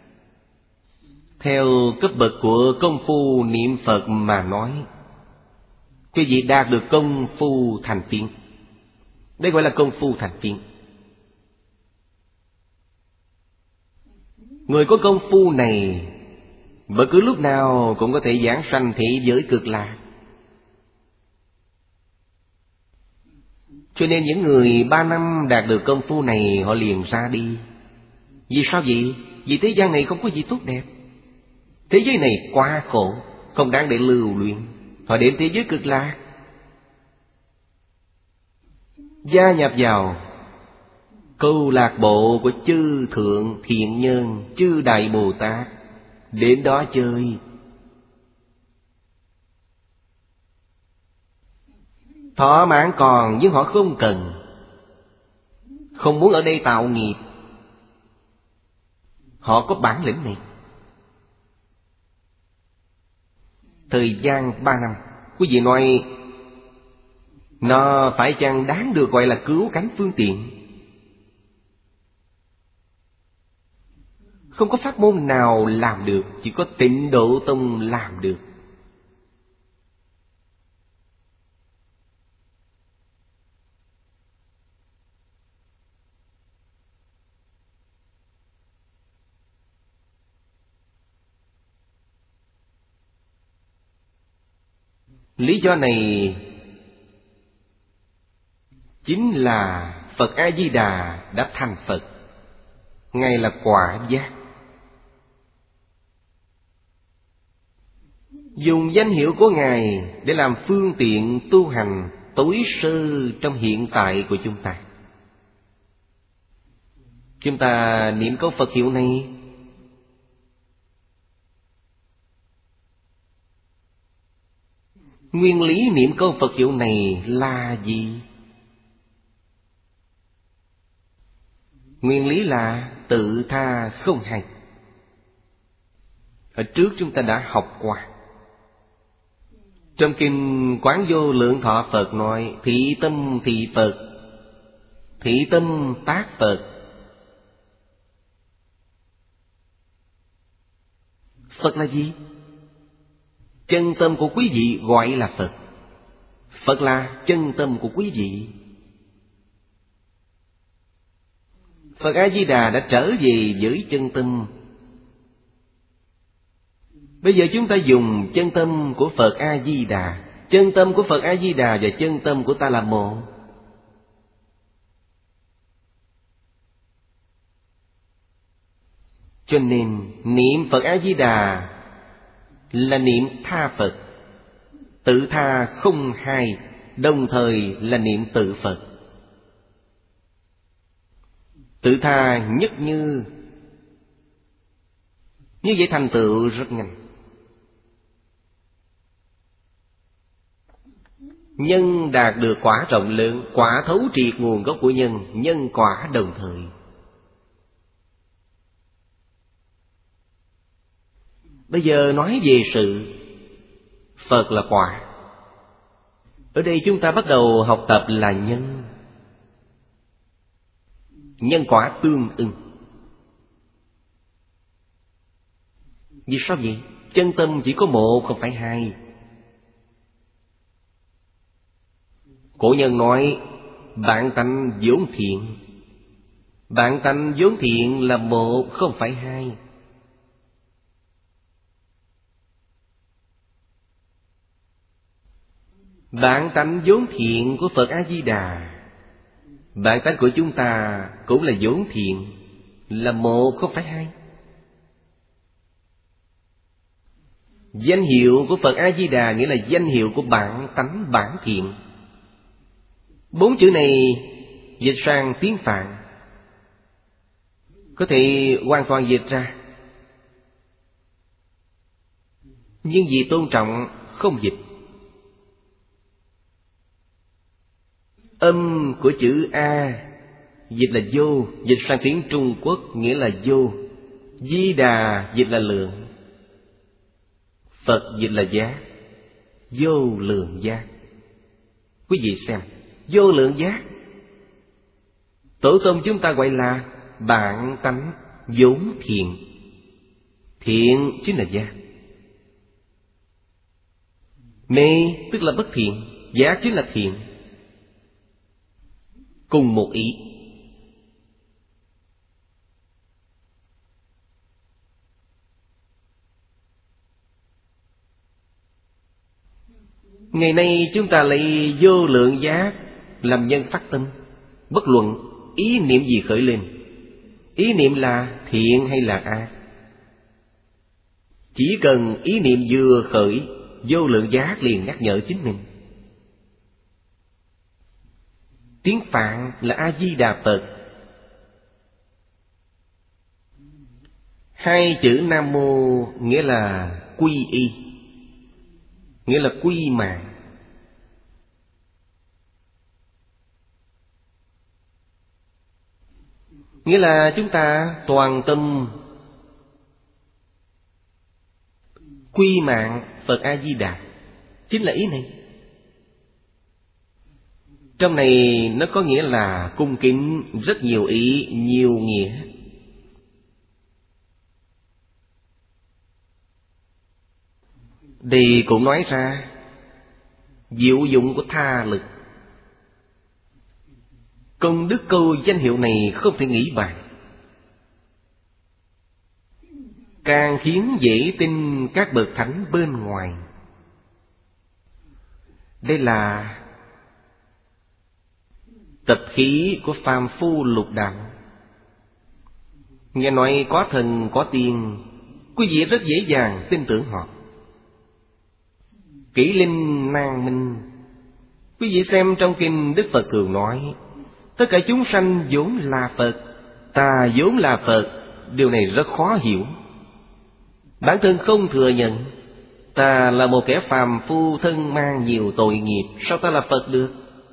theo cấp bậc của công phu niệm Phật mà nói, quý vị đạt được công phu thành tiên. Đây gọi là công phu thành tiên. Người có công phu này bất cứ lúc nào cũng có thể giảng sanh thế giới cực lạc. Cho nên những người ba năm đạt được công phu này họ liền ra đi. Vì sao vậy? Vì thế gian này không có gì tốt đẹp. Thế giới này quá khổ, không đáng để lưu luyện. Họ đến thế giới cực lạc, gia nhập vào câu lạc bộ của chư thượng thiện nhân, chư đại Bồ Tát, đến đó chơi. Thỏa mãn còn nhưng họ không cần, không muốn ở đây tạo nghiệp. Họ có bản lĩnh này. Thời gian ba năm, quý vị nói nó phải chăng đáng được gọi là cứu cánh phương tiện? Không có pháp môn nào làm được, chỉ có Tịnh Độ Tông làm được. Lý do này chính là Phật A-di-đà đã thành Phật. Ngài là quả giác. Dùng danh hiệu của Ngài để làm phương tiện tu hành tối sơ trong hiện tại của chúng ta. Chúng ta niệm câu Phật hiệu này, nguyên lý niệm câu Phật hiệu này là gì? Nguyên lý là tự tha không hay. Ở trước chúng ta đã học qua. Trong kinh Quán Vô Lượng Thọ Phật nói: thị tâm thị Phật, thị tâm tác Phật. Phật là gì? Chân tâm của quý vị gọi là Phật. Phật là chân tâm của quý vị. Phật A-di-đà đã trở về với chân tâm. Bây giờ chúng ta dùng chân tâm của Phật A-di-đà. Chân tâm của Phật A-di-đà và chân tâm của ta là một. Cho nên niệm Phật A-di-đà là niệm tha Phật. Tự tha không hai, đồng thời là niệm tự Phật. Tự tha nhất như. Như vậy thành tựu rất nhanh. Nhân đạt được quả rộng lớn, quả thấu triệt nguồn gốc của nhân, nhân quả đồng thời. Bây giờ nói về sự, Phật là quả. Ở đây chúng ta bắt đầu học tập là nhân. Nhân quả tương ưng. Vì sao vậy? Chân tâm chỉ có một, không phải hai. Cổ nhân nói bạn tánh vốn thiện. Bạn tánh vốn thiện là một, không phải hai. Bạn tánh vốn thiện của Phật A-di-đà, bạn tánh của chúng ta cũng là vốn thiện, là một, không phải hai. Danh hiệu của Phật A-di-đà nghĩa là danh hiệu của bạn tánh bản thiện. Bốn chữ này dịch sang tiếng Phạn có thể hoàn toàn dịch ra, nhưng vì tôn trọng không dịch. Âm của chữ A dịch là vô, dịch sang tiếng Trung Quốc nghĩa là vô. Di đà dịch là lượng, Phật dịch là giác, vô lượng giác. Quý vị xem, vô lượng giác, tổ tông chúng ta gọi là bạn tánh vốn thiện. Thiện chính là giác. Mê tức là bất thiện, giác chính là thiện. Cùng một ý. Ngày nay chúng ta lấy vô lượng giác làm nhân phát tâm. Bất luận ý niệm gì khởi lên, ý niệm là thiện hay là ác, chỉ cần ý niệm vừa khởi, vô lượng giác liền nhắc nhở chính mình. Tiếng Phạn là A-di-đà Phật. Hai chữ Nam Mô nghĩa là quy y, nghĩa là quy mạng. Nghĩa là chúng ta toàn tâm quy mạng Phật A-di-đà. Chính là ý này. Trong này nó có nghĩa là cung kính rất nhiều ý, nhiều nghĩa. Đây cũng nói ra diệu dụng của tha lực. Công đức câu danh hiệu này không thể nghĩ bàn, càng khiến dễ tin các bậc thánh bên ngoài. Đây là tập khí của phàm phu lục đạo. Nghe nói có thần có tiên, quý vị rất dễ dàng tin tưởng họ. Kỷ linh nan minh. Quý vị xem trong kinh Đức Phật thường nói tất cả chúng sanh vốn là Phật, ta vốn là Phật. Điều này rất khó hiểu. Bản thân không thừa nhận, ta là một kẻ phàm phu thân mang nhiều tội nghiệp, sao ta là Phật được?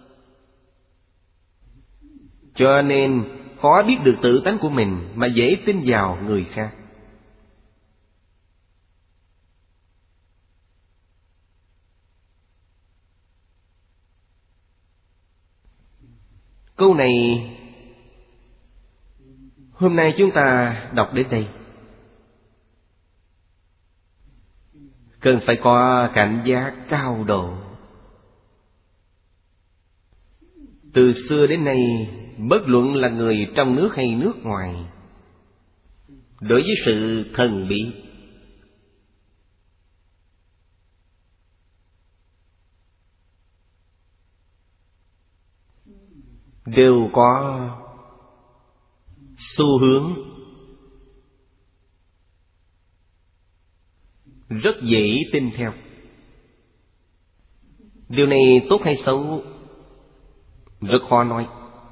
Cho nên khó biết được tự tánh của mình, mà dễ tin vào người khác. Câu này hôm nay chúng ta đọc đến đây, cần phải có cảnh giác cao độ. Từ xưa đến nay, bất luận là người trong nước hay nước ngoài, đối với sự thần bí, đều có xu hướng rất dễ tin theo. Điều này tốt hay xấu rất khó nói.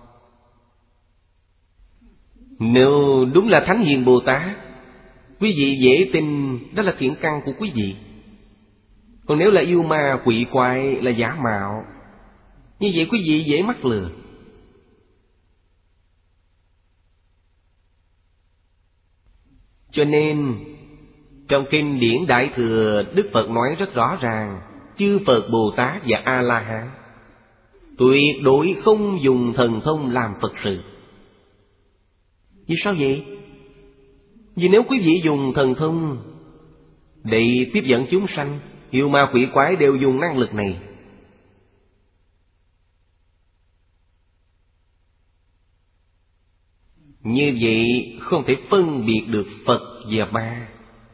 Nếu đúng là Thánh Hiền Bồ Tát, quý vị dễ tin, đó là thiện căn của quý vị. Còn nếu là yêu ma quỷ quái, là giả mạo, như vậy quý vị dễ mắc lừa. Cho nên Trong kinh điển Đại Thừa, Đức Phật nói rất rõ ràng, chư Phật Bồ Tát và A-la-hán tuyệt đối không dùng thần thông làm Phật sự. Vì sao vậy? Vì nếu quý vị dùng thần thông để tiếp dẫn chúng sanh, yêu ma quỷ quái đều dùng năng lực này. Như vậy không thể phân biệt được Phật và ma.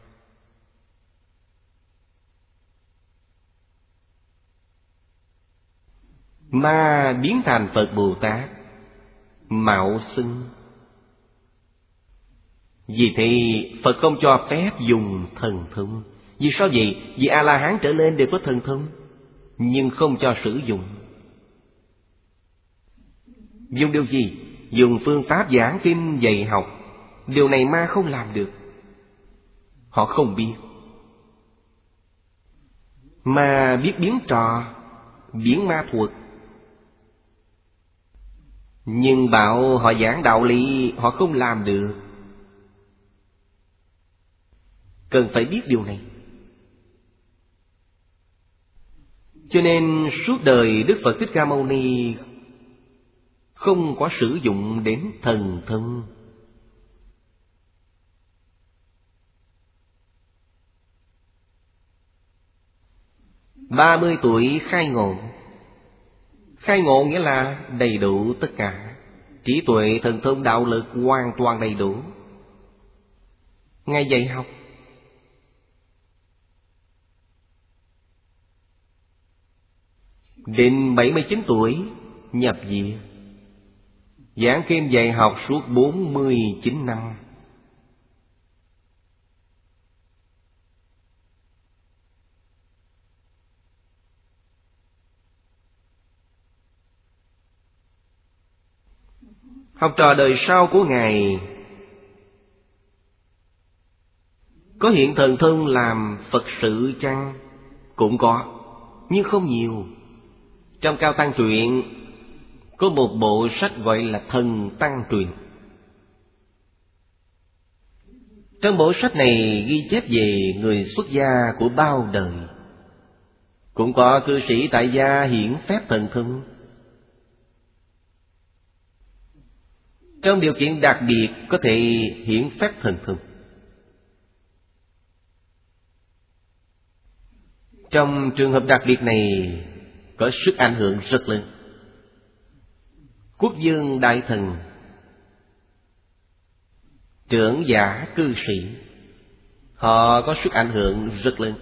Ma biến thành Phật Bồ Tát, mạo xưng. Vì thế Phật không cho phép dùng thần thông. Vì sao vậy? Vì A-la-hán trở lên đều có thần thông, nhưng không cho sử dụng. Dùng điều gì? Dùng phương pháp giảng kinh dạy học. Điều này ma không làm được. Họ không biết. Ma biết biến trò, biến ma thuật. Nhưng bảo họ giảng đạo lý, họ không làm được. Cần phải biết điều này. Cho nên suốt đời Đức Phật Thích Ca Mâu Ni không có sử dụng đến thần thông. Ba mươi tuổi khai ngộ. Khai ngộ nghĩa là đầy đủ tất cả. Trí tuệ, thần thông, đạo lực hoàn toàn đầy đủ. Ngài dạy học. Đến bảy mươi chín tuổi nhập viện, giảng kinh dạy học suốt bốn mươi chín năm. Học trò đời sau của Ngài có hiện thần thông làm Phật sự chăng? Cũng có, nhưng không nhiều. Trong Cao Tăng Truyện có một bộ sách gọi là Thần Tăng Truyện. Trong bộ sách này ghi chép về người xuất gia của bao đời. Cũng có cư sĩ tại gia hiển phép thần thông. Trong điều kiện đặc biệt có thể hiển phép thần thông. Trong trường hợp đặc biệt này có sức ảnh hưởng rất lớn. Quốc vương đại thần, trưởng giả cư sĩ, họ có sức ảnh hưởng rất lớn.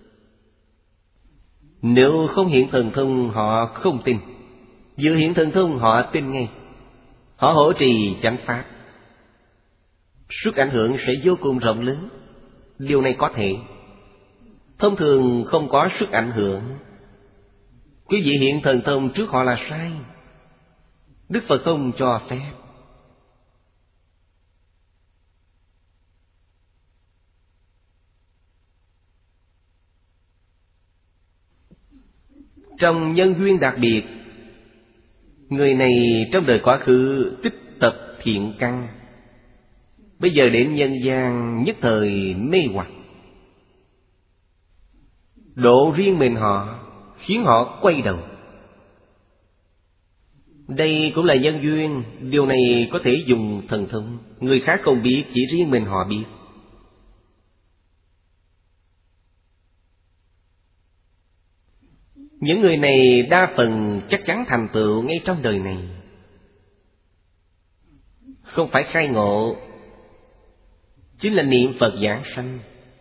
Nếu không hiện thần thông họ không tin. Vừa hiện thần thông họ tin ngay. Họ hộ trì chánh pháp, sức ảnh hưởng sẽ vô cùng rộng lớn. Điều này có thể. Thông thường không có sức ảnh hưởng. Quý vị hiện thần thông trước họ là sai. Đức Phật không cho phép. Trong nhân duyên đặc biệt, người này trong đời quá khứ tích tập thiện căn, bây giờ đến nhân gian nhất thời mê hoặc, độ riêng mình họ, khiến họ quay đầu. Đây cũng là nhân duyên. Điều này có thể dùng thần thông. Người khác không biết, chỉ riêng mình họ biết. Những người này đa phần chắc chắn thành tựu ngay trong đời này. Không phải khai ngộ, chính là niệm Phật giảng sanh.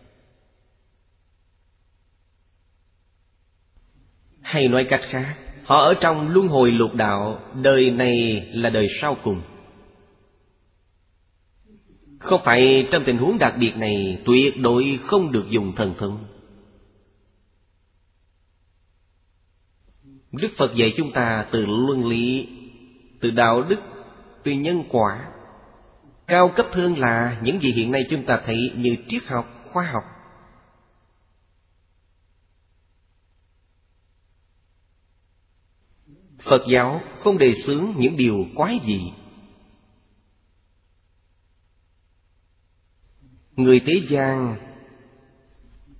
Hay nói cách khác, họ ở trong luân hồi lục đạo, đời này là đời sau cùng. Không phải trong tình huống đặc biệt này tuyệt đối không được dùng thần thông. Đức Phật dạy chúng ta từ luân lý, từ đạo đức, từ nhân quả. Cao cấp hơn là những gì hiện nay chúng ta thấy như triết học, khoa học. Phật giáo không đề xướng những điều quái dị. Người thế gian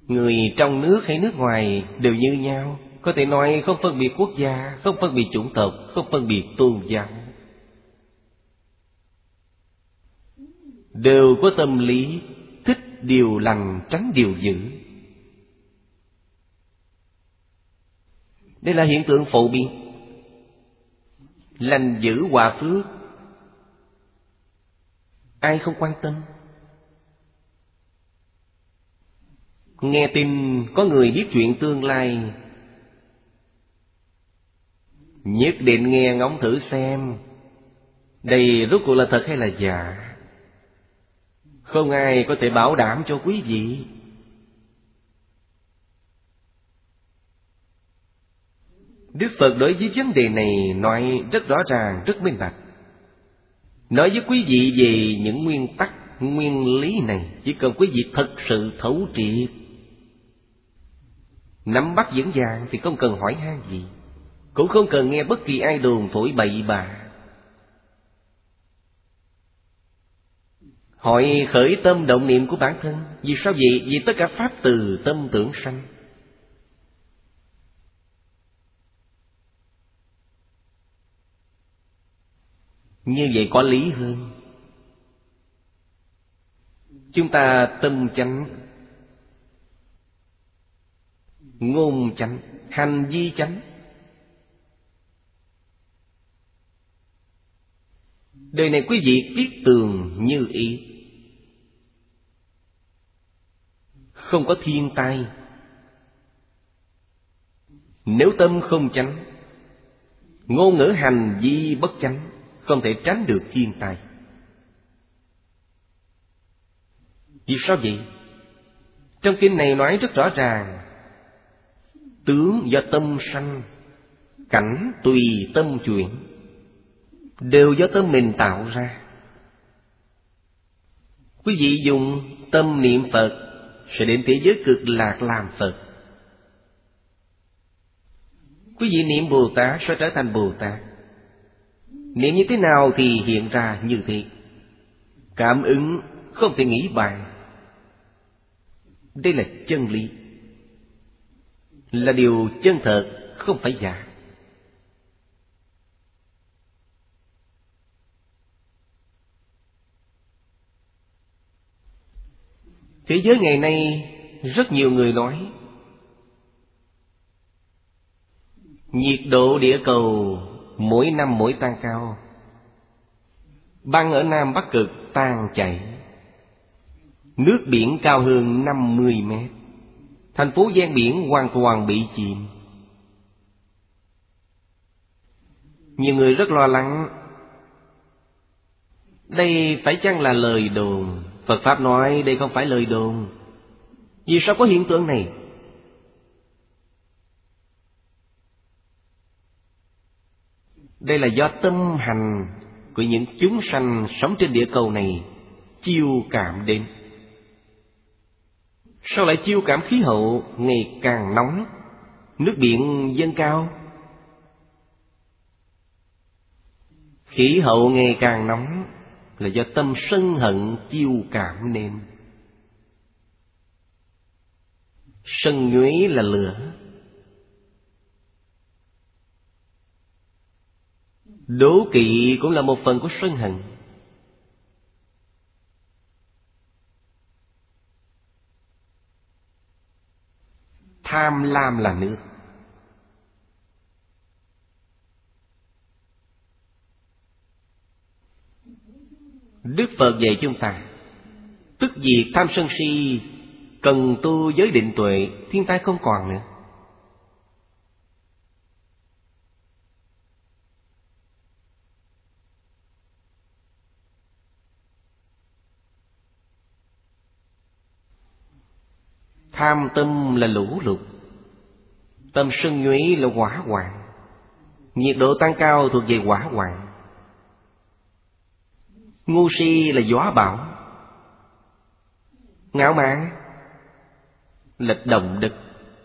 Người trong nước hay nước ngoài đều như nhau. Có thể nói không phân biệt quốc gia, không phân biệt chủng tộc, không phân biệt tôn giáo. Đều có tâm lý thích điều lành, tránh điều dữ. Đây là hiện tượng phổ biến. Lành dữ hòa phước, ai không quan tâm. Nghe tin có người biết chuyện tương lai, nhất định nghe ngóng thử xem đây rốt cuộc là thật hay là giả. Không ai có thể bảo đảm cho quý vị. Đức Phật đối với vấn đề này nói rất rõ ràng, rất minh bạch. Nói với quý vị về những nguyên tắc, nguyên lý này, chỉ cần quý vị thật sự thấu triệt, nắm bắt vững vàng thì không cần hỏi han gì, cũng không cần nghe bất kỳ ai đồn thổi bậy bạ. Hỏi khởi tâm động niệm của bản thân. Vì sao vậy? Vì tất cả pháp từ tâm tưởng sanh. Như vậy có lý hơn. Chúng ta tâm chánh, ngôn chánh, hành vi chánh. Đời này quý vị biết tường như ý, không có thiên tai. Nếu tâm không chánh, ngôn ngữ hành vi bất chánh, không thể tránh được thiên tai. Vì sao vậy? Trong kinh này nói rất rõ ràng, tướng do tâm sanh, cảnh tùy tâm chuyển, đều do tâm mình tạo ra. Quý vị dùng tâm niệm Phật sẽ đến thế giới cực lạc làm Phật. Quý vị niệm Bồ Tát sẽ trở thành Bồ Tát. Niệm như thế nào thì hiện ra như thế. Cảm ứng không thể nghĩ bàn. Đây là chân lý, là điều chân thật, không phải giả. Thế giới ngày nay rất nhiều người nói nhiệt độ địa cầu mỗi năm mỗi tăng cao. Băng ở Nam Bắc Cực tan chảy, nước biển cao hơn năm mươi mét, thành phố ven biển hoàn toàn bị chìm. Nhiều người rất lo lắng. Đây phải chăng là lời đồn? Phật Pháp nói đây không phải lời đồn. Vì sao có hiện tượng này? Đây là do tâm hành của những chúng sanh sống trên địa cầu này chiêu cảm đến. Sao lại chiêu cảm khí hậu ngày càng nóng, nước biển dâng cao? Khí hậu ngày càng nóng là do tâm sân hận chiêu cảm nên. Sân nhuế là lửa, đố kỵ cũng là một phần của sân hận. Tham lam là nước. Đức Phật dạy chúng ta tức diệt tham sân si, cần tu giới định tuệ, thiên tai không còn nữa. Tham tâm là lũ lụt, tâm sân nhuế là hỏa hoạn. Nhiệt độ tăng cao thuộc về hỏa hoạn. Ngu si là gió bão, ngạo mạn là động đất.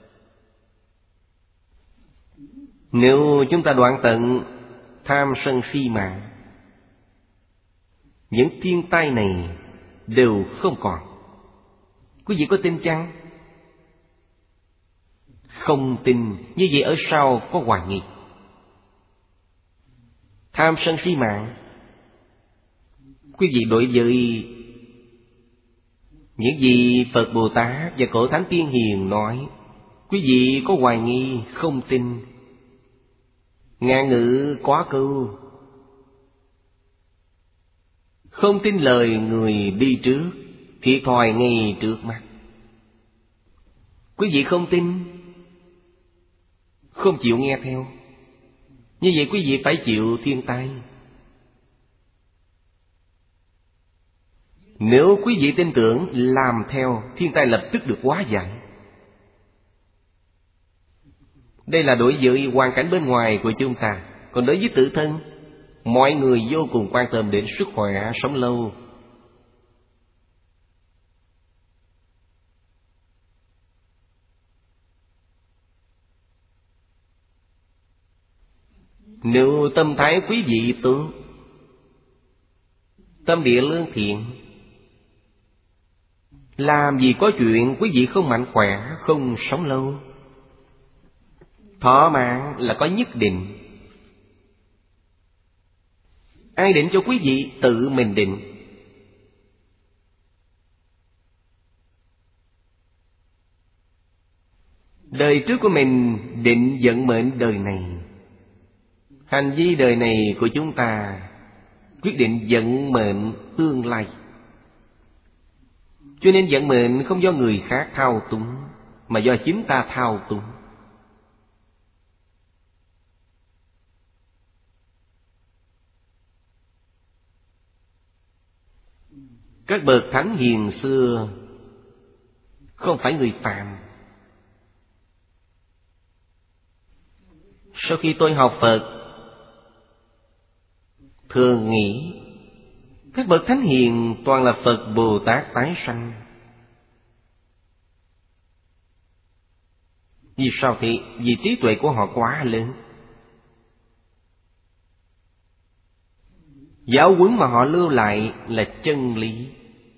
Nếu chúng ta đoạn tận tham sân si mạng, những thiên tai này đều không còn. Quý vị có tin chăng? không tin, như vậy ở sau có hoài nghi. Tham sân si mạng, quý vị đối với những gì Phật Bồ Tát và Cổ Thánh Tiên Hiền nói, quý vị có hoài nghi, không tin. Ngạn ngữ quá câu, không tin lời người đi trước, thiệt thòi ngay trước mắt. Quý vị không tin, không chịu nghe theo, như vậy quý vị phải chịu thiên tai. Nếu quý vị tin tưởng làm theo, thiên tai lập tức được hóa giải. Đây là đối với hoàn cảnh bên ngoài của chúng ta. Còn đối với tự thân, mọi người vô cùng quan tâm đến sức khỏe, sống lâu. Nếu tâm thái quý vị tốt, tâm địa lương thiện, làm gì có chuyện quý vị không mạnh khỏe, không sống lâu. Thọ mạng là có nhất định. Ai định cho quý vị? Tự mình định. Đời trước của mình định vận mệnh đời này. Hành vi đời này của chúng ta quyết định vận mệnh tương lai. Cho nên vận mệnh không do người khác thao túng, mà do chính ta thao túng. Các bậc thánh hiền xưa không phải người phàm. Sau khi tôi học Phật, thường nghĩ các bậc thánh hiền toàn là Phật Bồ Tát tái sanh. Vì sao thì? Vì trí tuệ của họ quá lớn. Giáo huấn mà họ lưu lại là chân lý.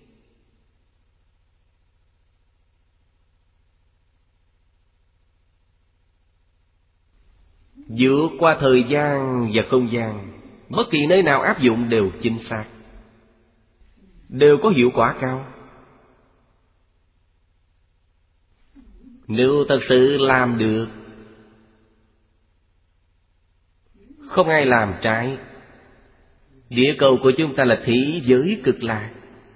Vượt qua thời gian và không gian, bất kỳ nơi nào áp dụng đều chính xác, đều có hiệu quả cao. Nếu thật sự làm được, không ai làm trái. Địa cầu của chúng ta là thế giới cực lạc.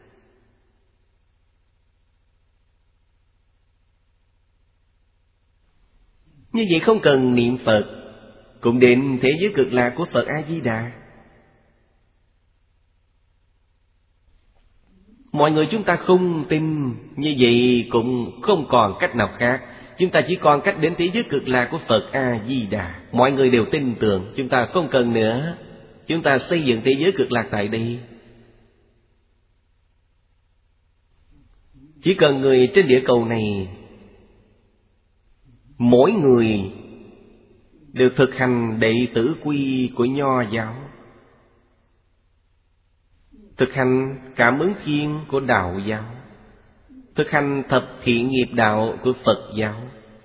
Như vậy không cần niệm Phật cũng đến thế giới cực lạc của Phật A-di-đà. Mọi người chúng ta không tin, như vậy cũng không còn cách nào khác. Chúng ta chỉ còn cách đến thế giới cực lạc của Phật A-di-đà. Mọi người đều tin tưởng, chúng ta không cần nữa. Chúng ta xây dựng thế giới cực lạc tại đây. Chỉ cần người trên địa cầu này, mỗi người đều thực hành đệ tử quy của Nho giáo, thực hành cảm ứng thiên của Đạo giáo, thực hành thập thiện nghiệp đạo của Phật giáo.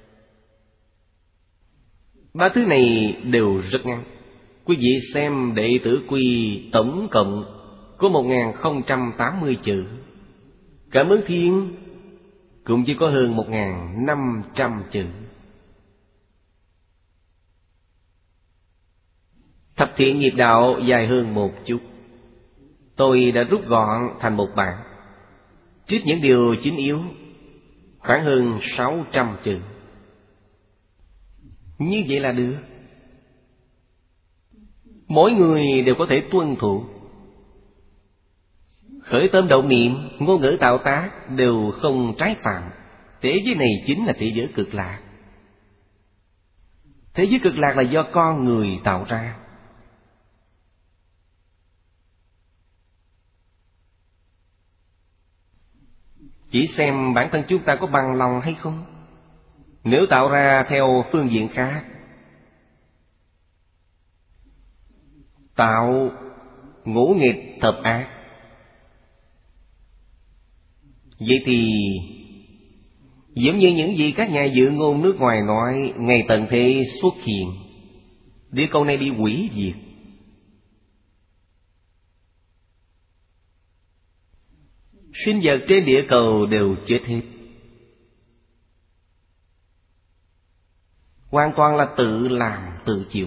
Ba thứ này đều rất ngắn. Quý vị xem đệ tử quy tổng cộng có một nghìn không trăm tám mươi chữ. Cảm ứng thiên cũng chỉ có hơn một nghìn năm trăm chữ. Thập thiện nghiệp đạo dài hơn một chút. Tôi đã rút gọn thành một bản, trích những điều chính yếu, khoảng hơn sáu trăm chữ. Như vậy là được. Mỗi người đều có thể tuân thủ. Khởi tâm động niệm, ngôn ngữ tạo tác đều không trái phạm. Thế giới này chính là thế giới cực lạc. Thế giới cực lạc là do con người tạo ra. Chỉ xem bản thân chúng ta có bằng lòng hay không. Nếu tạo ra theo phương diện khác, tạo ngũ nghịch thập ác, vậy thì Giống như những gì các nhà dự ngôn nước ngoài nói, ngày tận thế xuất hiện, địa cầu này bị hủy diệt. Sinh vật trên địa cầu đều chết hết. Hoàn toàn là tự làm tự chịu,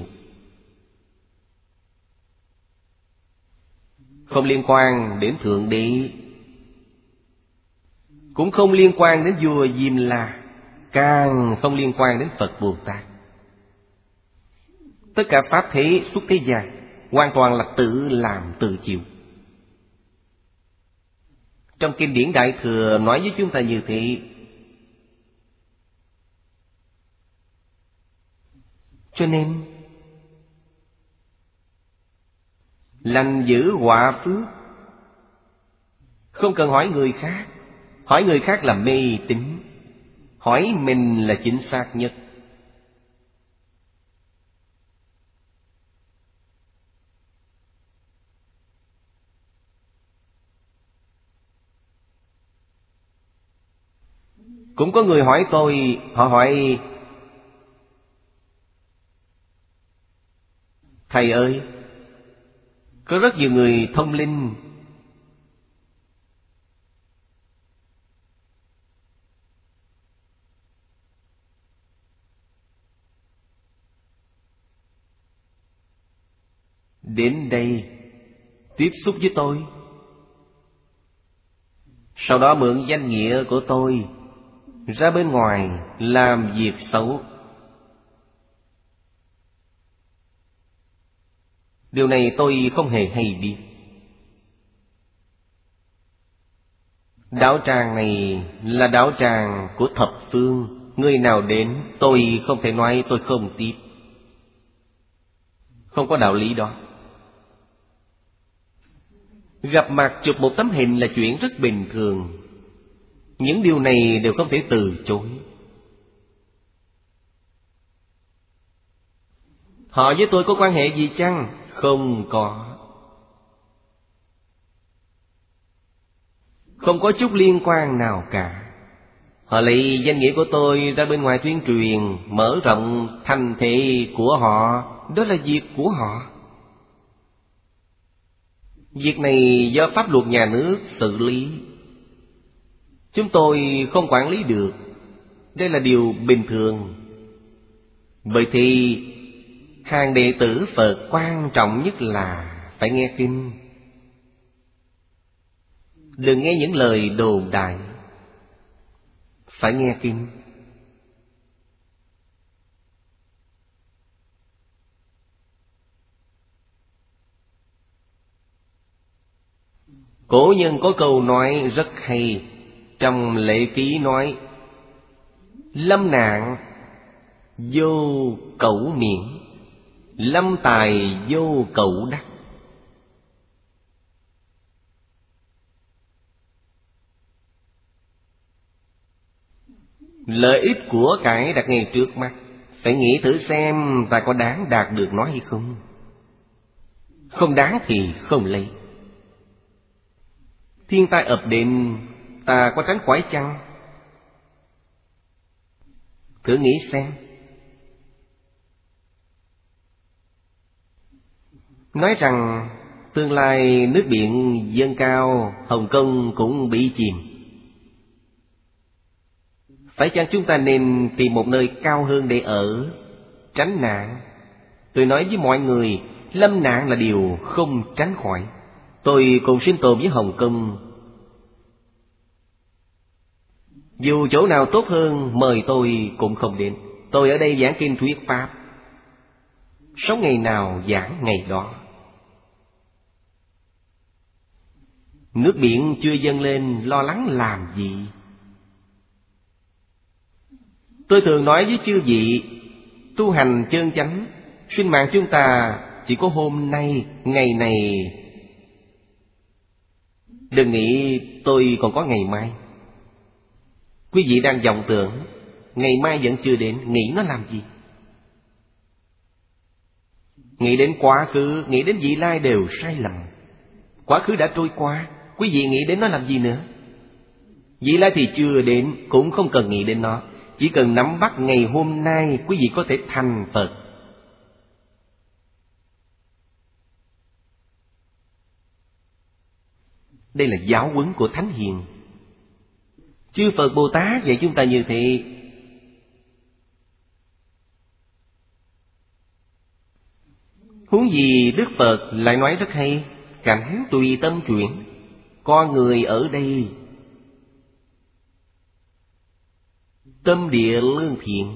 không liên quan đến Thượng Đế, cũng không liên quan đến vua Diêm La, càng không liên quan đến Phật Bồ Tát. Tất cả pháp thế xuất thế gian hoàn toàn là tự làm tự chịu. Trong kinh điển Đại Thừa nói với chúng ta như thế. Cho nên lành giữ họa phước, không cần hỏi người khác. Hỏi người khác là mê tín, hỏi mình là chính xác nhất. Cũng có người hỏi tôi, họ hỏi: thầy ơi, có rất nhiều người thông linh, đến đây tiếp xúc với tôi, sau đó mượn danh nghĩa của tôi ra bên ngoài làm việc xấu. Điều này tôi không hề hay biết. Đạo tràng này là đạo tràng của thập phương. Người nào đến tôi không thể nói tôi không tiếp. Không có đạo lý đó. Gặp mặt chụp một tấm hình là chuyện rất bình thường. Những điều này đều không thể từ chối. Họ với tôi có quan hệ gì chăng? Không có. Không có chút liên quan nào cả. Họ lấy danh nghĩa của tôi ra bên ngoài tuyên truyền, mở rộng thành thị của họ. Đó là việc của họ. Việc này do pháp luật nhà nước xử lý, chúng tôi không quản lý được. Đây là điều bình thường. Bởi thì hàng đệ tử Phật quan trọng nhất là phải nghe kinh. Đừng nghe những lời đồn đại. Phải nghe kinh. Cổ nhân có câu nói rất hay. Trong Lễ Ký nói: lâm nạn vô cẩu miệng, lâm tài vô cẩu đắc. Lợi ích của cải đặt ngay trước mắt, phải nghĩ thử xem ta có đáng đạt được nó hay không. Không đáng thì không lấy. Thiên tai ập đến, ta có tránh khỏi chăng? Thử nghĩ xem. Nói rằng tương lai nước biển dâng cao, Hồng Kông cũng bị chìm. Phải chăng chúng ta nên tìm một nơi cao hơn để ở, tránh nạn? Tôi nói với mọi người, lâm nạn là điều không tránh khỏi. Tôi cùng sinh tồn với Hồng Kông. Dù chỗ nào tốt hơn mời tôi cũng không đến. Tôi ở đây giảng kinh thuyết pháp, sống ngày nào giảng ngày đó. Nước biển chưa dâng lên, lo lắng làm gì? Tôi thường nói với chư vị, tu hành chân chánh, sinh mạng chúng ta chỉ có hôm nay, ngày này. Đừng nghĩ tôi còn có ngày mai. Quý vị đang vọng tưởng ngày mai vẫn chưa đến, nghĩ nó làm gì? Nghĩ đến quá khứ, nghĩ đến vị lai đều sai lầm. Quá khứ đã trôi qua, quý vị nghĩ đến nó làm gì nữa? Vị lai thì chưa đến, cũng không cần nghĩ đến nó. Chỉ cần nắm bắt ngày hôm nay quý vị có thể thành Phật. Đây là giáo huấn của Thánh Hiền. Chư Phật Bồ Tát dạy chúng ta như thế. Huống gì Đức Phật lại nói rất hay: cảnh tùy tâm chuyển. Con người ở đây tâm địa lương thiện,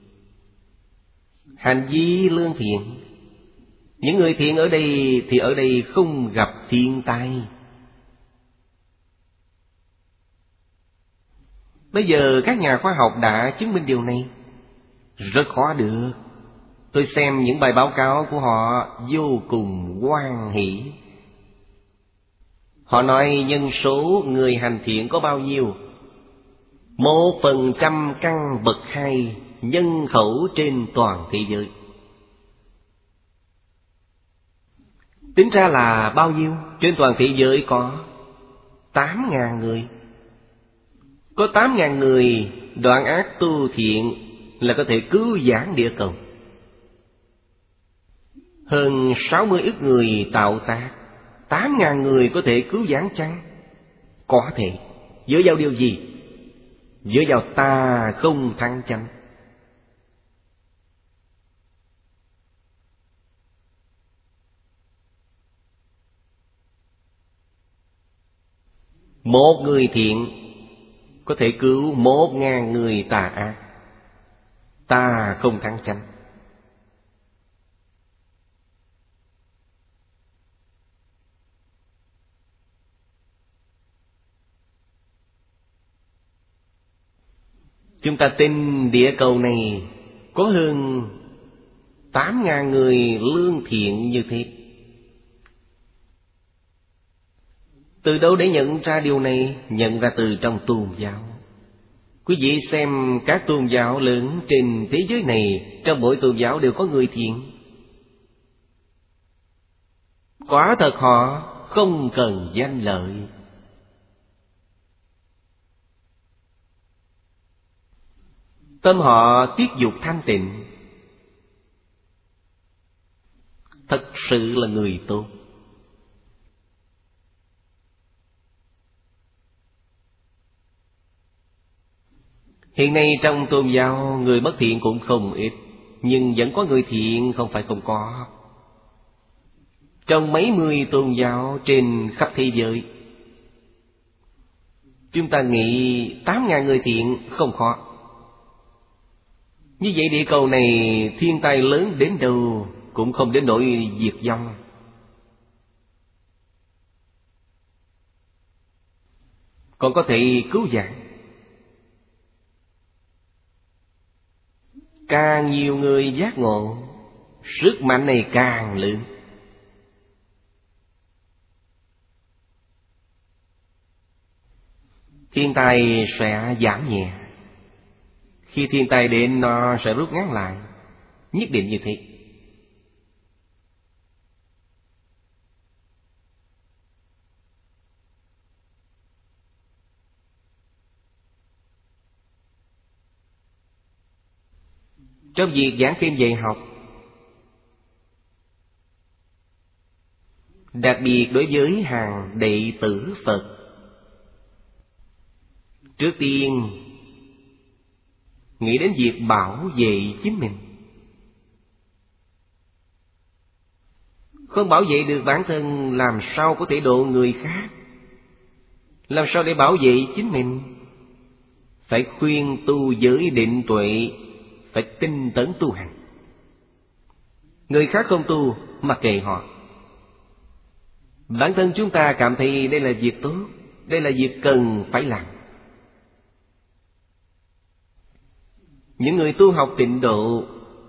hành vi lương thiện. Những người thiện ở đây thì ở đây không gặp thiên tai. Bây giờ các nhà khoa học đã chứng minh điều này. Rất khó được. Tôi xem những bài báo cáo của họ vô cùng hoan hỷ. Họ nói nhân số người hành thiện có bao nhiêu? Một phần trăm căn bậc hai nhân khẩu trên toàn thế giới. Tính ra là bao nhiêu? Trên toàn thế giới có tám ngàn người. Có tám ngàn người đoạn ác tu thiện là có thể cứu vãn địa cầu. Hơn sáu mươi ức người tạo tác, tám ngàn người có thể cứu vãn chăng? Có thể. Dựa vào điều gì? Dựa vào tà không thăng chánh. Một người thiện có thể cứu một ngàn người tà ác. Tà không thăng chánh. Chúng ta tin địa cầu này có hơn tám ngàn người lương thiện như thế. Từ đâu để nhận ra điều này? Nhận ra từ trong tôn giáo. Quý vị xem các tôn giáo lớn trên thế giới này, trong mỗi tôn giáo đều có người thiện. Quả thật họ không cần danh lợi. Tâm họ tiết dục thanh tịnh, thật sự là người tốt. Hiện nay trong tôn giáo người bất thiện cũng không ít, nhưng vẫn có người thiện, không phải không có. Trong mấy mươi tôn giáo trên khắp thế giới, chúng ta nghĩ tám ngàn người thiện không khó. Như vậy địa cầu này thiên tai lớn đến đâu cũng không đến nỗi diệt vong. Còn có thể cứu vãn. Càng nhiều người giác ngộ, sức mạnh này càng lớn. Thiên tai sẽ giảm nhẹ. Khi thiên tai đến nó sẽ rút ngắn lại. Nhất định như thế. Trong việc giảng kinh dạy học, đặc biệt đối với hàng đệ tử Phật, trước tiên nghĩ đến việc bảo vệ chính mình. Không bảo vệ được bản thân, làm sao có thể độ người khác? Làm sao để bảo vệ chính mình? Phải khuyên tu giới định tuệ, phải tinh tấn tu hành. Người khác không tu, mặc kệ họ. Bản thân chúng ta cảm thấy đây là việc tốt, đây là việc cần phải làm. Những người tu học tịnh độ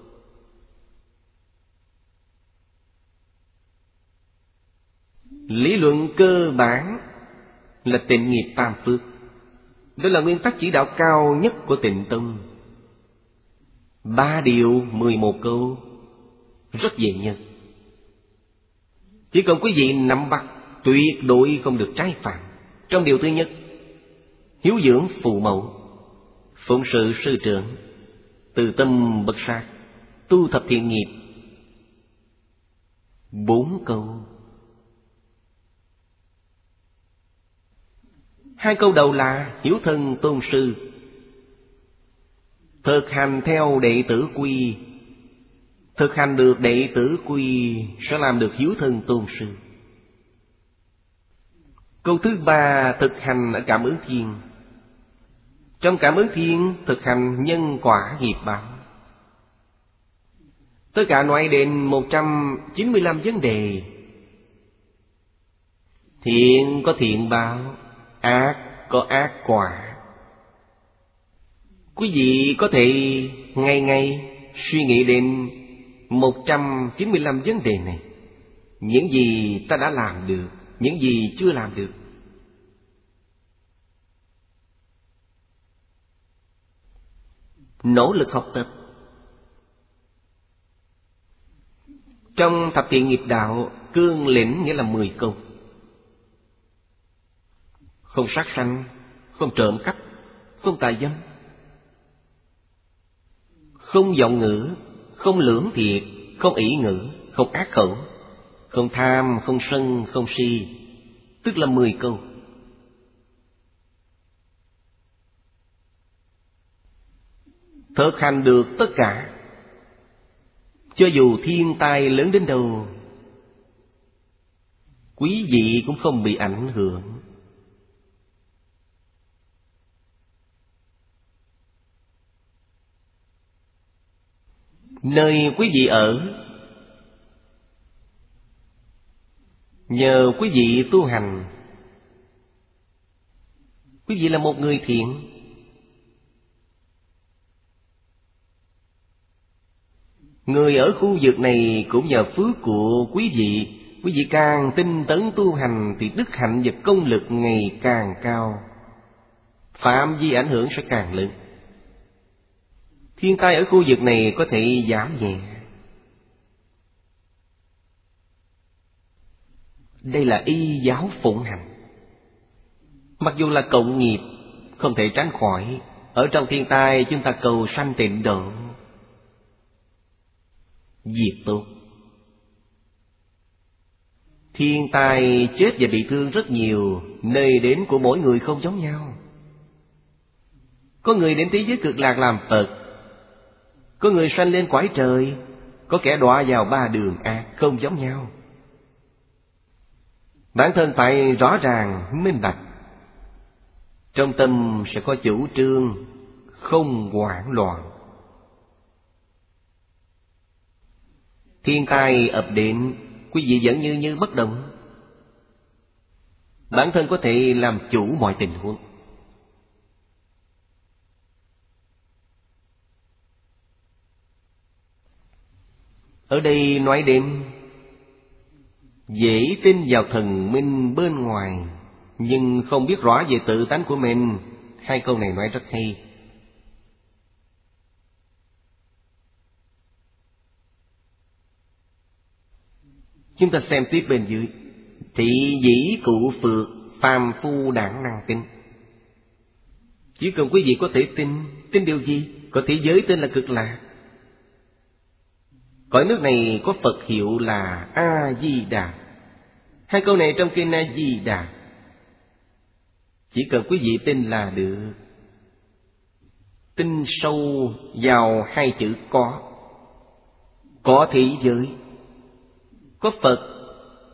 lý luận cơ bản là tịnh nghiệp tam phước. Đó là nguyên tắc chỉ đạo cao nhất của Tịnh Tông. Ba điều mười một câu, rất dễ nhớ. Chỉ cần quý vị nắm bắt, tuyệt đối không được trái phạm. Trong điều thứ nhất, hiếu dưỡng phụ mẫu, phụng sự sư trưởng, từ tâm bậc sát, tu thập thiện nghiệp. Bốn câu. Hai câu đầu là hiếu thân tôn sư, thực hành theo đệ tử quy. Thực hành được đệ tử quy sẽ làm được hiếu thân tôn sư. Câu thứ ba thực hành ở cảm ứng thiên. Trong cảm ứng thiên thực hành nhân quả nghiệp báo. Tất cả nói đến một trăm chín mươi lăm vấn đề. Thiện có thiện báo, ác có ác quả. Quý vị có thể ngày ngày suy nghĩ đến một trăm chín mươi lăm vấn đề này. Những gì ta đã làm được, những gì chưa làm được. Nỗ lực học tập. Trong thập thiện nghiệp đạo, cương lĩnh nghĩa là mười câu. Không sát sanh, không trộm cắp, không tà dâm, không vọng ngữ, không lưỡng thiệt, không ỷ ngữ, không ác khẩu, không tham, không sân, không si. Tức là mười câu. Thực hành được tất cả, cho dù thiên tai lớn đến đâu, quý vị cũng không bị ảnh hưởng. Nơi quý vị ở, nhờ quý vị tu hành, quý vị là một người thiện. Người ở khu vực này cũng nhờ phước của quý vị. Quý vị càng tinh tấn tu hành thì đức hạnh và công lực ngày càng cao, phạm vi ảnh hưởng sẽ càng lớn. Thiên tai ở khu vực này có thể giảm nhẹ. Đây là y giáo phụng hành. Mặc dù là cộng nghiệp, không thể tránh khỏi. Ở trong thiên tai chúng ta cầu sanh tịnh độ, diệt tốt. Thiên tai chết và bị thương rất nhiều, nơi đến của mỗi người không giống nhau. Có người đến thế giới cực lạc làm Phật, có người sanh lên cõi trời, có kẻ đọa vào ba đường ác, không giống nhau. Bản thân phải rõ ràng, minh bạch. Trong tâm sẽ có chủ trương, không hoảng loạn. Thiên tai ập đến, quý vị vẫn như như bất động. Bản thân có thể làm chủ mọi tình huống. Ở đây nói đến dễ tin vào thần minh bên ngoài, nhưng không biết rõ về tự tánh của mình. Hai câu này nói rất hay. Chúng ta xem tiếp bên dưới. Thị dĩ cụ phược, phàm phu đẳng năng tin. Chỉ cần quý vị có thể tin. Tin điều gì? Có thế giới tên là Cực Lạc. Cõi nước này có Phật hiệu là A-di-đà. Hai câu này trong kinh A-di-đà. Chỉ cần quý vị tin là được. Tin sâu vào hai chữ có. Có thế giới, có Phật,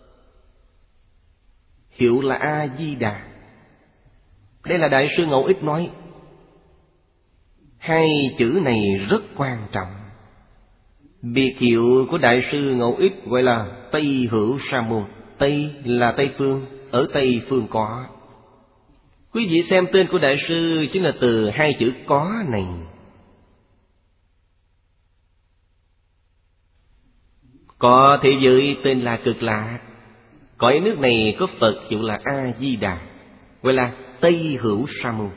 hiệu là A-di-đà. Đây là Đại sư Ngẫu Ích nói. Hai chữ này rất quan trọng. Biệt hiệu của Đại sư Ngẫu Ích gọi là Tây Hữu Sa Môn. Tây là Tây Phương, ở Tây Phương có. Quý vị xem tên của Đại sư chính là từ hai chữ có này. Có thế giới tên là Cực Lạc. Cõi nước này có Phật hiệu là A-di-đà, gọi là Tây Hữu Sa Môn.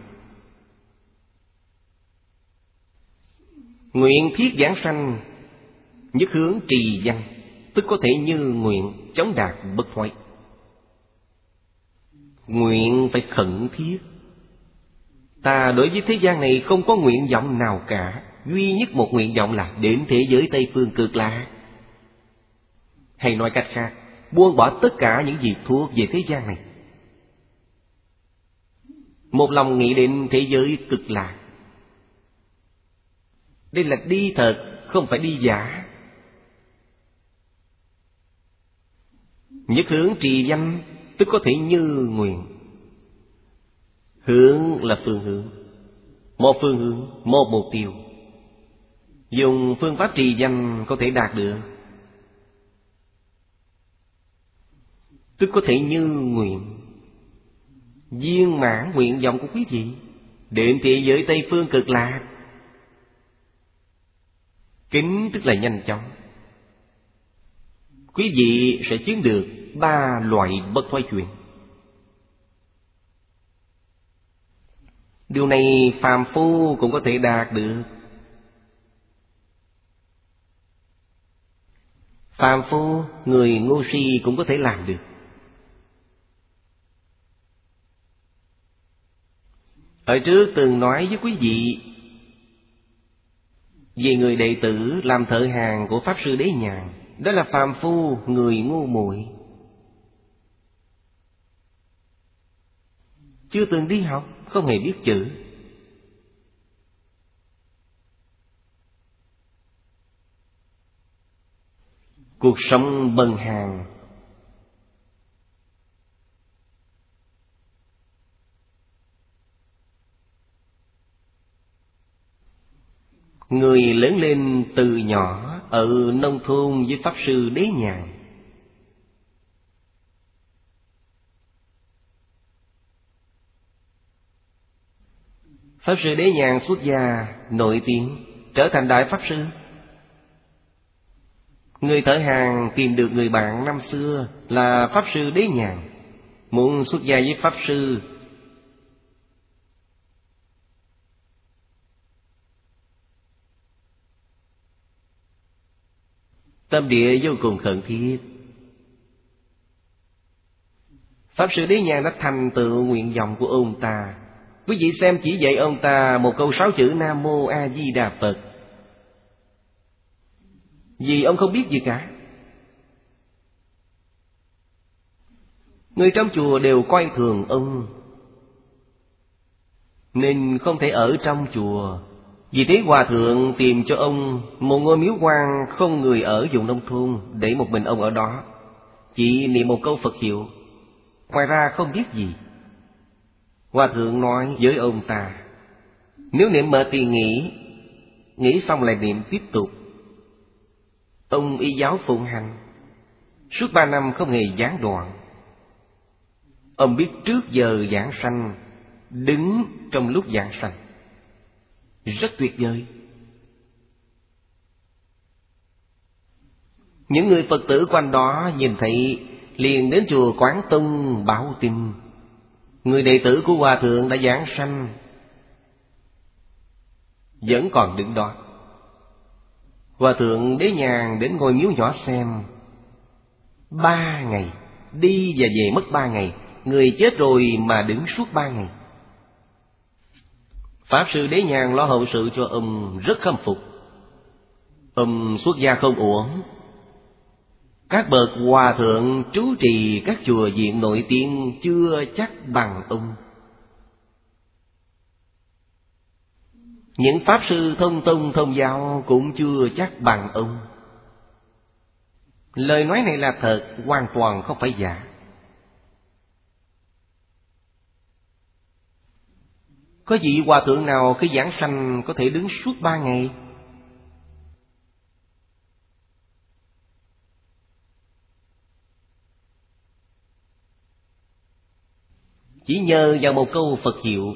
Nguyện thiết giảng sanh, nhất hướng trì văn, tức có thể như nguyện chống đạt bất thoái. Nguyện phải khẩn thiết, Ta đối với thế gian này không có nguyện vọng nào cả. Duy nhất một nguyện vọng là đến thế giới Tây Phương Cực Lạc. Hay nói cách khác, buông bỏ tất cả những gì thuộc về thế gian này, một lòng nghĩ đến thế giới Cực Lạc. Đây là đi thật, không phải đi giả. Nhất hướng trì danh, tức có thể như nguyện. Hướng là phương hướng, một phương hướng, một mục tiêu. Dùng phương pháp trì danh có thể đạt được, tức có thể như nguyện. Viên mãn nguyện vọng của quý vị đến thế giới Tây Phương Cực Lạc. Kính tức là nhanh chóng. Quý vị sẽ chứng được ba loại bất thoái chuyển. Điều này phàm phu cũng có thể đạt được. Phàm phu, người ngu si cũng có thể làm được. Ở trước từng nói với quý vị về người đệ tử làm thợ hàn của Pháp Sư Đế Nhàn. Đó là phàm phu, người ngu muội, chưa từng đi học, không hề biết chữ. Cuộc sống bần hàn, người lớn lên từ nhỏ ở nông thôn với Pháp Sư Đế Nhàn. Pháp Sư Đế Nhàn xuất gia nổi tiếng, trở thành đại Pháp Sư. Người thợ hàn tìm được người bạn năm xưa là Pháp Sư Đế Nhàn, muốn xuất gia với Pháp Sư. Tâm địa vô cùng khẩn thiết. Pháp Sư Đế Nhàn đã thành tựu nguyện vọng của ông ta. Quý vị xem, chỉ dạy ông ta một câu sáu chữ Nam Mô A Di Đà Phật, vì ông không biết gì cả. Người trong chùa đều coi thường ông, nên không thể ở trong chùa. Vì thế hòa thượng tìm cho ông một ngôi miếu quan không người ở vùng nông thôn, để một mình ông ở đó, chỉ niệm một câu Phật hiệu, ngoài ra không biết gì. Hòa thượng nói với ông ta, nếu niệm mệt thì nghỉ, nghỉ xong lại niệm tiếp tục. Ông y giáo phụng hành, suốt ba năm không hề gián đoạn. Ông biết trước giờ giảng sanh, đứng trong lúc giảng sanh, rất tuyệt vời. Những người Phật tử quanh đó nhìn thấy liền đến chùa Quán Tông báo tin, người đệ tử của Hòa thượng đã giảng sanh, vẫn còn đứng đó. Hòa thượng Đế Nhàn đến ngôi miếu nhỏ xem. Ba ngày, đi và về mất ba ngày. Người chết rồi mà đứng suốt ba ngày. Pháp Sư Đế Nhàn lo hậu sự cho ông, rất khâm phục. Ông xuất gia không uổng. Các bậc hòa thượng trú trì các chùa viện nổi tiếng chưa chắc bằng ông. Những Pháp Sư thông tông thông giáo cũng chưa chắc bằng ông. Lời nói này là thật, hoàn toàn không phải giả. Có vị hòa thượng nào khi giảng sanh có thể đứng suốt ba ngày? Chỉ nhờ vào một câu Phật hiệu.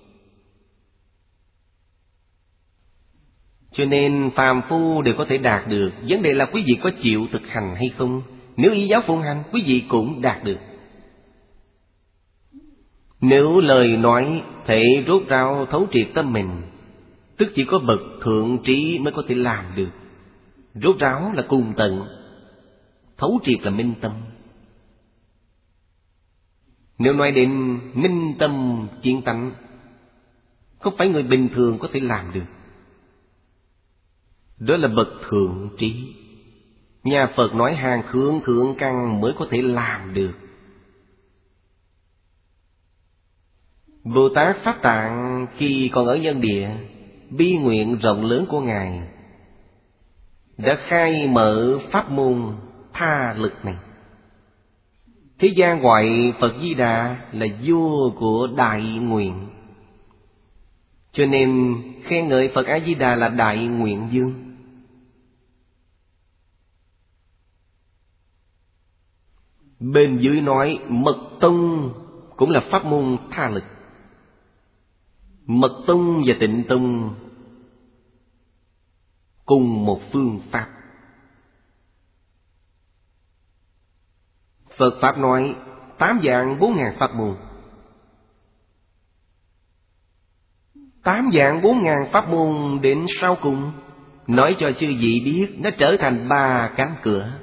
Cho nên phàm phu đều có thể đạt được. Vấn đề là quý vị có chịu thực hành hay không. Nếu y giáo phụng hành, quý vị cũng đạt được. Nếu lời nói thể rốt ráo thấu triệt tâm mình, tức chỉ có bậc thượng trí mới có thể làm được. Rốt ráo là cùng tận, thấu triệt là minh tâm. Nếu nói đến minh tâm kiến tánh, Không phải người bình thường có thể làm được. Đó là bậc thượng trí. Nhà Phật nói hàng thượng thượng căn mới có thể làm được. Bồ Tát Pháp Tạng khi còn ở nhân địa, bi nguyện rộng lớn của Ngài đã khai mở pháp môn tha lực này. Thế gian gọi Phật Di Đà là vua của đại nguyện, cho nên khen ngợi Phật A Di Đà là đại nguyện vương. Bên dưới nói Mật Tông cũng là pháp môn tha lực. Mật Tông và Tịnh Tông cùng một phương pháp. Phật Pháp nói tám vạn bốn ngàn pháp môn. Tám vạn bốn ngàn pháp môn đến sau cùng nói cho chư vị biết nó trở thành ba cánh cửa.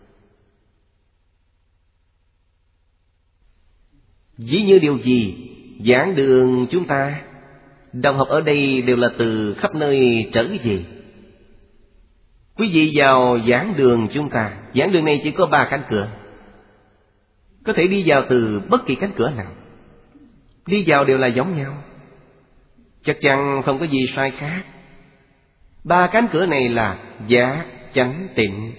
Ví như điều gì? Giảng đường chúng ta, đồng học ở đây đều là từ khắp nơi trở về. Quý vị vào giảng đường chúng ta, giảng đường này chỉ có ba cánh cửa, có thể đi vào từ bất kỳ cánh cửa nào. Đi vào đều là giống nhau, chắc chắn không có gì sai khác. Ba cánh cửa này là giác, chánh, tịnh.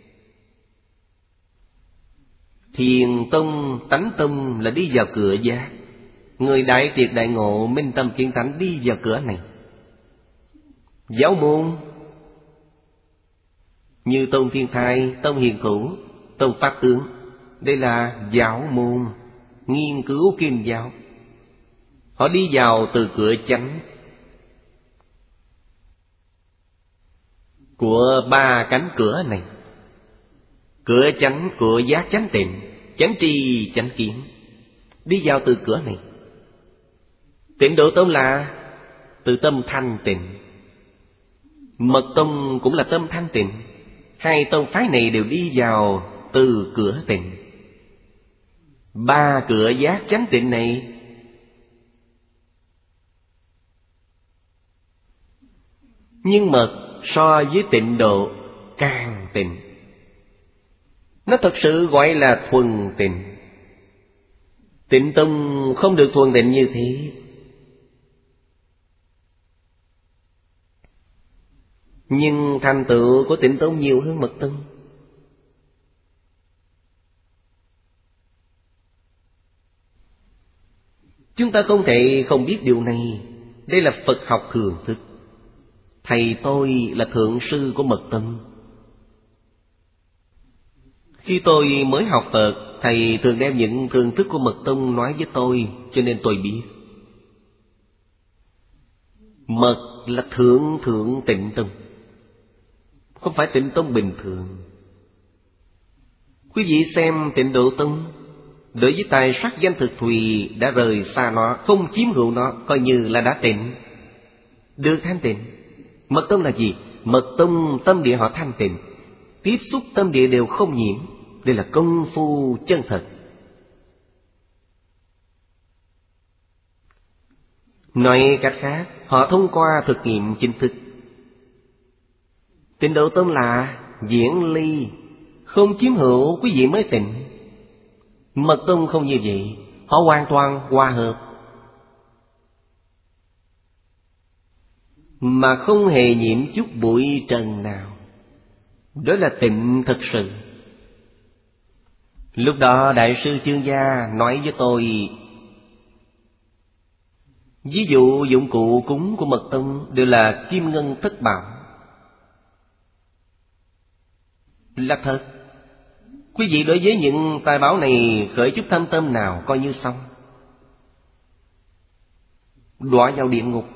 Thiền tông, tánh tông là đi vào cửa giác. Người đại triệt đại ngộ, minh tâm kiến tánh đi vào cửa này. Giáo môn như Tôn Thiên Thai, Tôn Hiền Cửu, Tôn Pháp Tướng, đây là giáo môn nghiên cứu kinh giáo. Họ đi vào từ cửa chánh của ba cánh cửa này. Cửa chánh của giác chánh tịnh, chánh tri chánh kiến, đi vào từ cửa này. Tịnh Độ Tông là từ tâm thanh tịnh, Mật Tông cũng là tâm thanh tịnh. Hai tông phái này đều đi vào từ cửa tịnh. Ba cửa giác chánh tịnh này nhưng mật so với Tịnh Độ càng tịnh. Nó thật sự gọi là thuần tịnh. Tịnh tông không được thuần tịnh như thế. Nhưng thành tựu của Tịnh tông nhiều hơn Mật tông. Chúng ta không thể không biết điều này. Đây là Phật học thường thức. Thầy tôi là thượng sư của Mật tông. Khi tôi mới học Phật, thầy thường đem những thường thức của Mật tông nói với tôi, cho nên tôi biết. Mật là thượng thượng Tịnh tông, không phải Tịnh tông bình thường. Quý vị xem Tịnh Độ tông, đối với tài sắc danh thực thùy đã rời xa nó, không chiếm hữu nó, coi như là đã tịnh, được thanh tịnh. Mật tông là gì? Mật tông tâm địa họ thanh tịnh, tiếp xúc tâm địa đều không nhiễm. Đây là công phu chân thật. Nói cách khác, họ thông qua thực nghiệm chính thức. Tịnh Độ tông là diễn ly, không chiếm hữu quý vị mới tịnh. Mật tông không như vậy, họ hoàn toàn hòa hợp, mà không hề nhiễm chút bụi trần nào. Đó là tịnh thật sự. Lúc đó Đại sư Chương Gia nói với tôi, ví dụ dụng cụ cúng của Mật tông đều là kim ngân thất bảo. Là thật. Quý vị đối với những tài bảo này khởi chút thâm tâm nào coi như xong, đọa vào địa ngục.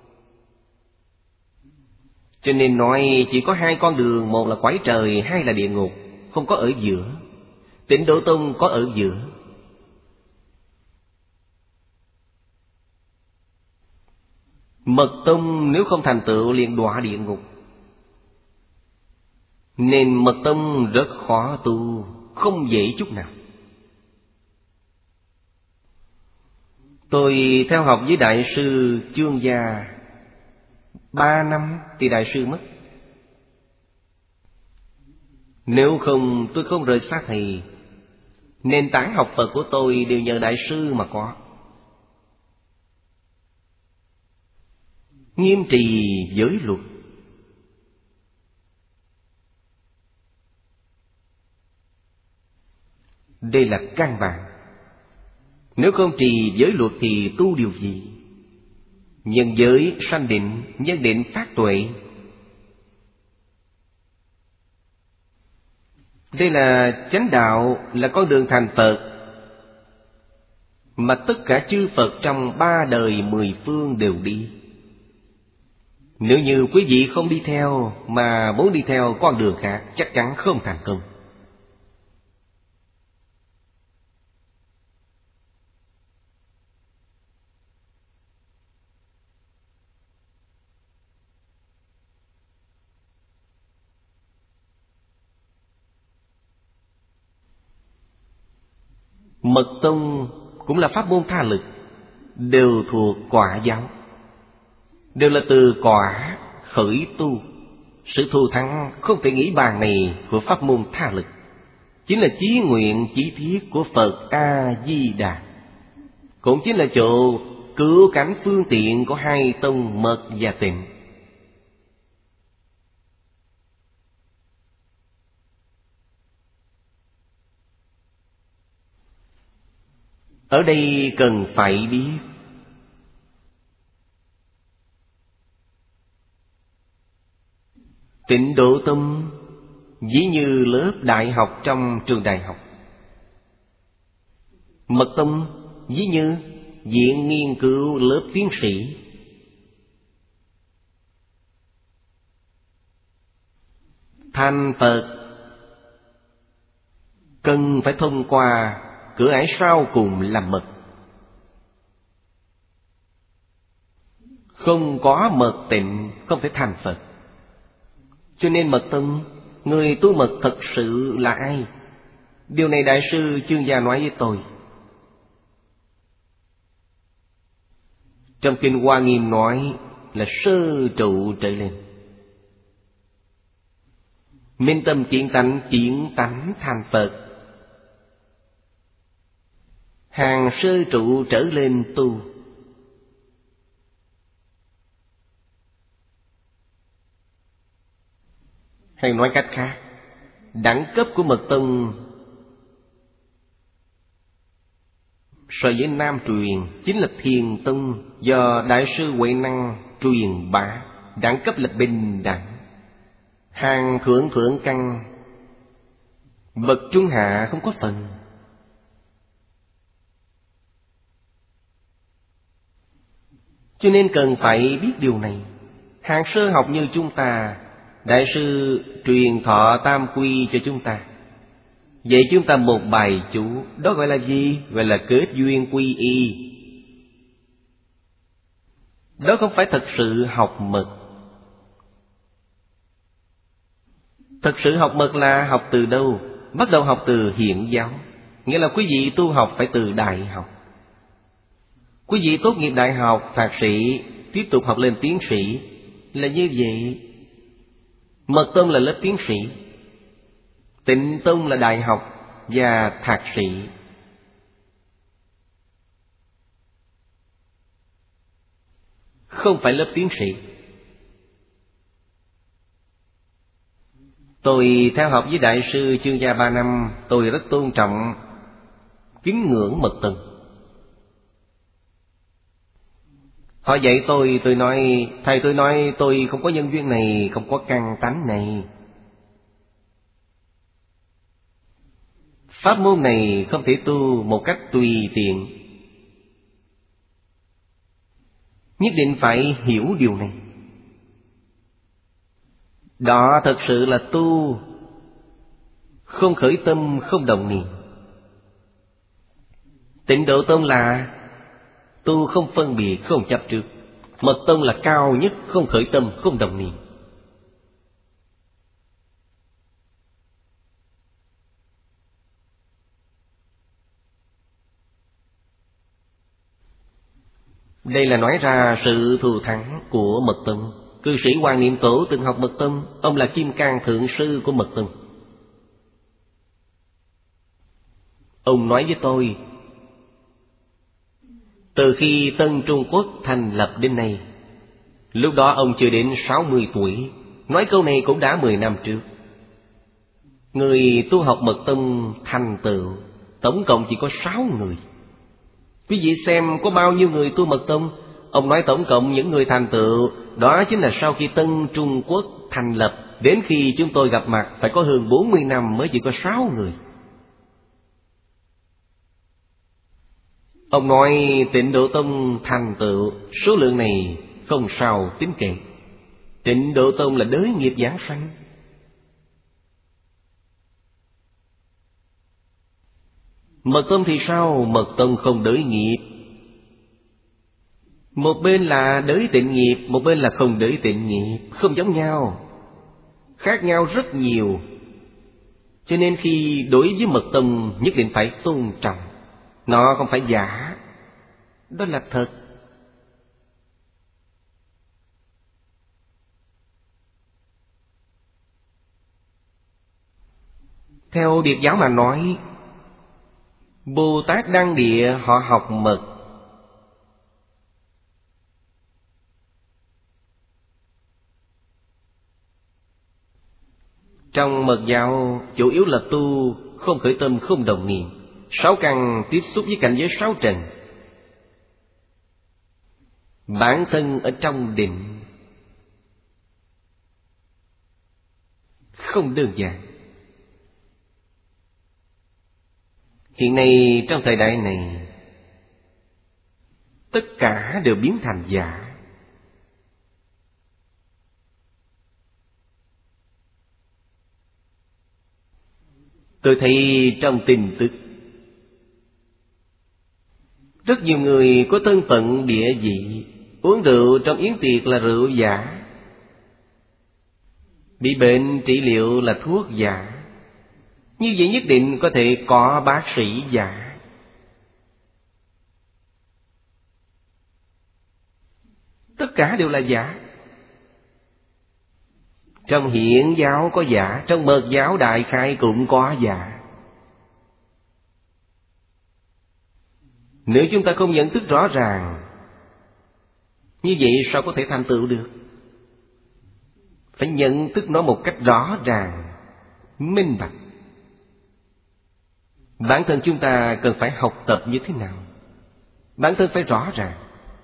Cho nên nói chỉ có hai con đường, một là cõi trời, hai là địa ngục, không có ở giữa. Tịnh Độ tông có ở giữa. Mật tông nếu không thành tựu liền đọa địa ngục. Nên Mật tông rất khó tu, không dễ chút nào. Tôi theo học với Đại sư Chương Gia ba năm thì Đại sư mất. Nếu không tôi không rời xa thầy. Nền tảng học Phật của tôi đều nhờ Đại sư mà có. Nghiêm trì giới luật, đây là căn bản. Nếu không trì giới luật thì tu điều gì? Nhân giới sanh định, nhân định phát tuệ. Đây là chánh đạo, là con đường thành Phật mà tất cả chư Phật trong ba đời mười phương đều đi. Nếu như quý vị không đi theo mà muốn đi theo con đường khác, chắc chắn không thành công. Mật tông cũng là pháp môn tha lực, đều thuộc quả giáo, đều là từ quả khởi tu. Sự thù thắng không thể nghĩ bàn này của pháp môn tha lực chính là chí nguyện chí thiết của Phật A-di-đà, cũng chính là chỗ cứu cánh phương tiện của hai tông Mật và Tịnh. Ở đây cần phải biết Tịnh Độ Tông ví như lớp đại học trong trường đại học, Mật Tông ví như viện nghiên cứu lớp tiến sĩ. Thành Phật cần phải thông qua cửa ải sau cùng là mật. Không có mật tịnh không thể thành Phật. Cho nên Mật Tông, người tu mật thật sự là ai? Điều này Đại sư Chương Gia nói với tôi. Trong Kinh Hoa Nghiêm nói là sơ trụ trở lên. Minh tâm kiến tánh, kiến tánh thành Phật. Hàng sơ trụ trở lên tu. Hay nói cách khác, đẳng cấp của Mật Tông so với Nam truyền chính là Thiền Tông, do Đại sư Huệ Năng truyền bá, đẳng cấp là bình đẳng. Hàng thượng thượng căn, bậc trung hạ không có phần. Cho nên cần phải biết điều này. Hàng sơ học như chúng ta, Đại sư truyền thọ tam quy cho chúng ta. Vậy chúng ta một bài chú, đó gọi là gì? Gọi là kết duyên quy y. Đó không phải thật sự học mật. Thật sự học mật là học từ đâu? Bắt đầu học từ hiện giáo. Nghĩa là quý vị tu học phải từ đại học. Quý vị tốt nghiệp đại học, thạc sĩ, tiếp tục học lên tiến sĩ, là như vậy. Mật Tông là lớp tiến sĩ, Tịnh Tông là đại học và thạc sĩ. Không phải lớp tiến sĩ. Tôi theo học với Đại sư Chương Gia ba năm, tôi rất tôn trọng, kính ngưỡng Mật Tông. Họ dạy tôi, tôi nói, thầy tôi nói tôi không có nhân duyên này, không có căn tánh này. Pháp môn này không thể tu một cách tùy tiện. Nhất định phải hiểu điều này. Đó thật sự là tu không khởi tâm, không động niệm. Tịnh Độ Tông là tu không phân biệt, không chấp trước. Mật Tông là cao nhất, không khởi tâm, không động niệm. Đây là nói ra sự thù thắng của Mật Tông. Cư sĩ Hoàng Niệm Tổ từng học Mật Tông. Ông là Kim Cang Thượng Sư của Mật Tông. Ông nói với tôi, từ khi Tân Trung Quốc thành lập đến nay, lúc đó ông chưa đến sáu mươi tuổi. Nói câu này cũng đã mười năm trước. Người tu học Mật Tông thành tựu tổng cộng chỉ có sáu người. Quý vị xem có bao nhiêu người tu Mật Tông. Ông nói tổng cộng những người thành tựu, đó chính là sau khi Tân Trung Quốc thành lập, đến khi chúng tôi gặp mặt phải có hơn bốn mươi năm mới chỉ có sáu người. Ông nói Tịnh Độ Tông thành tựu, số lượng này không sao tính kể. Tịnh Độ Tông là đới nghiệp giảng sanh. Mật Tông thì sao? Mật Tông không đới nghiệp. Một bên là đới tịnh nghiệp, một bên là không đới tịnh nghiệp. Không giống nhau, khác nhau rất nhiều. Cho nên khi đối với Mật Tông nhất định phải tôn trọng. Nó không phải giả, đó là thật. Theo Điệt giáo mà nói, Bồ Tát Đăng Địa họ học mật. Trong mật giáo chủ yếu là tu không khởi tâm, không đồng niệm, sáu căn tiếp xúc với cảnh giới sáu trần. Bản thân ở trong định, không đơn giản. Hiện nay trong thời đại này, tất cả đều biến thành giả. Tôi thấy trong tin tức, rất nhiều người có thân phận địa vị, uống rượu trong yến tiệc là rượu giả, bị bệnh trị liệu là thuốc giả. Như vậy nhất định có thể có bác sĩ giả. Tất cả đều là giả. Trong Hiển giáo có giả, trong Mật giáo đại khai cũng có giả. Nếu chúng ta không nhận thức rõ ràng, như vậy sao có thể thành tựu được? Phải nhận thức nó một cách rõ ràng, minh bạch. Bản thân chúng ta cần phải học tập như thế nào? Bản thân phải rõ ràng.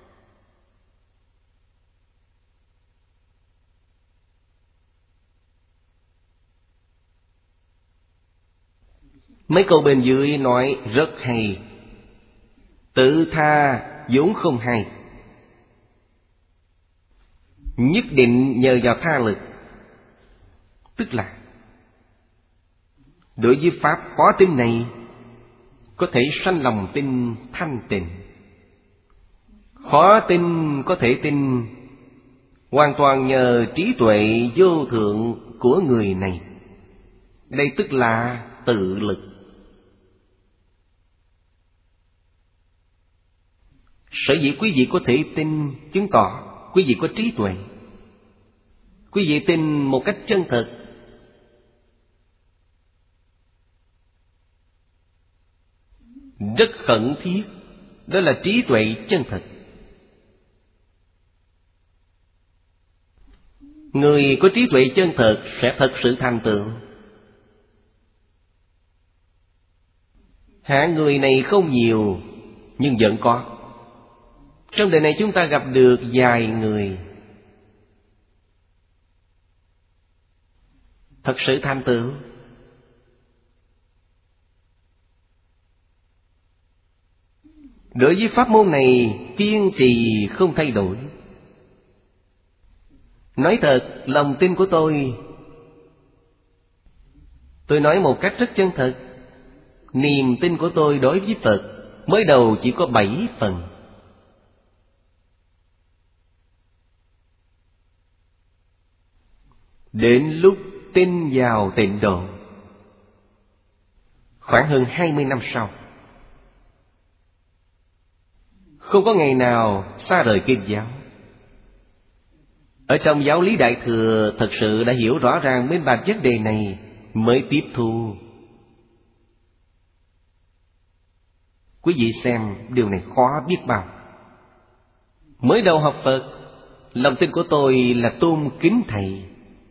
Mấy câu bên dưới nói rất hay. Tự tha vốn không hay, nhất định nhờ vào tha lực. Tức là đối với pháp khó tin này, có thể sanh lòng tin thanh tịnh. Khó tin có thể tin, hoàn toàn nhờ trí tuệ vô thượng của người này. Đây tức là tự lực. Sở dĩ quý vị có thể tin, chứng tỏ quý vị có trí tuệ. Quý vị tin một cách chân thật. Rất khẩn thiết, đó là trí tuệ chân thật. Người có trí tuệ chân thật sẽ thật sự thành tựu. Hạng người này không nhiều, nhưng vẫn có. Trong đời này chúng ta gặp được vài người thật sự thành tựu. Đối với pháp môn này kiên trì không thay đổi. Nói thật, lòng tin của tôi, tôi nói một cách rất chân thật, niềm tin của tôi đối với Phật mới đầu chỉ có bảy phần. Đến lúc tin vào Tịnh Độ, khoảng hơn hai mươi năm sau, Không có ngày nào xa rời kinh giáo. Ở trong giáo lý Đại Thừa thật sự đã hiểu rõ ràng minh bạch vấn đề này mới tiếp thu. Quý vị xem điều này khó biết bao. Mới đầu học Phật, lòng tin của tôi là tôn kính Thầy.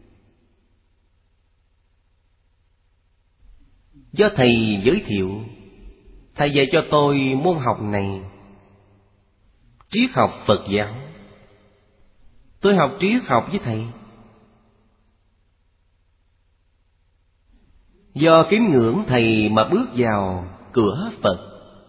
Do Thầy giới thiệu, Thầy dạy cho tôi môn học này, triết học Phật giáo. Tôi học triết học với Thầy. Do kính ngưỡng Thầy mà bước vào cửa Phật.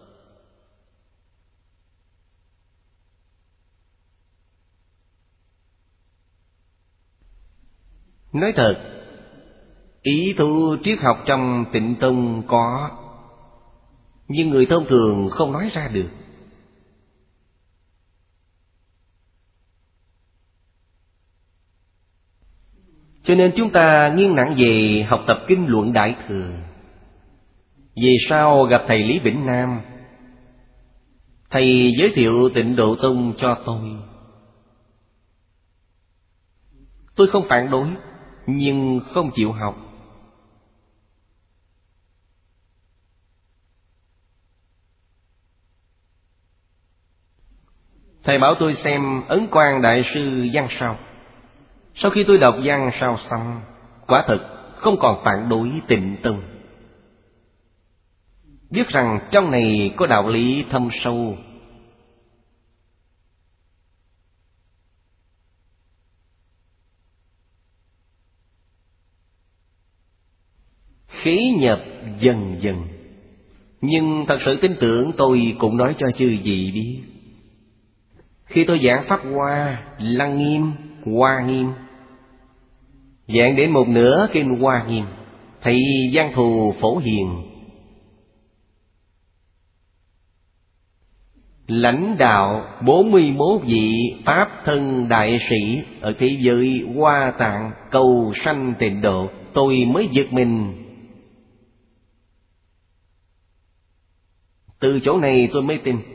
Nói thật, ý tu triết học trong Tịnh Tông có, nhưng người thông thường không nói ra được. Cho nên chúng ta nghiêng nặng về học tập kinh luận Đại Thừa. Về sau gặp thầy Lý Bỉnh Nam, thầy giới thiệu Tịnh Độ Tông cho tôi. Tôi không phản đối, nhưng không chịu học. Thầy bảo tôi xem Ấn Quang Đại Sư văn sao. Sau khi tôi đọc văn sao xong, quả thật không còn phản đối Tịnh Tông. Biết rằng trong này có đạo lý thâm sâu. Khí nhập dần dần. Nhưng thật sự tin tưởng tôi cũng nói cho chư vị biết. Khi tôi giảng Pháp Hoa, Lăng Nghiêm, Hoa Nghiêm, giảng đến một nửa kinh Hoa Nghiêm, thầy Giang Thù Phổ Hiền lãnh đạo bốn mươi mốt vị Pháp thân đại sĩ ở thế giới Hoa Tạng cầu sanh tịnh độ, tôi mới giật mình. Từ chỗ này tôi mới tin.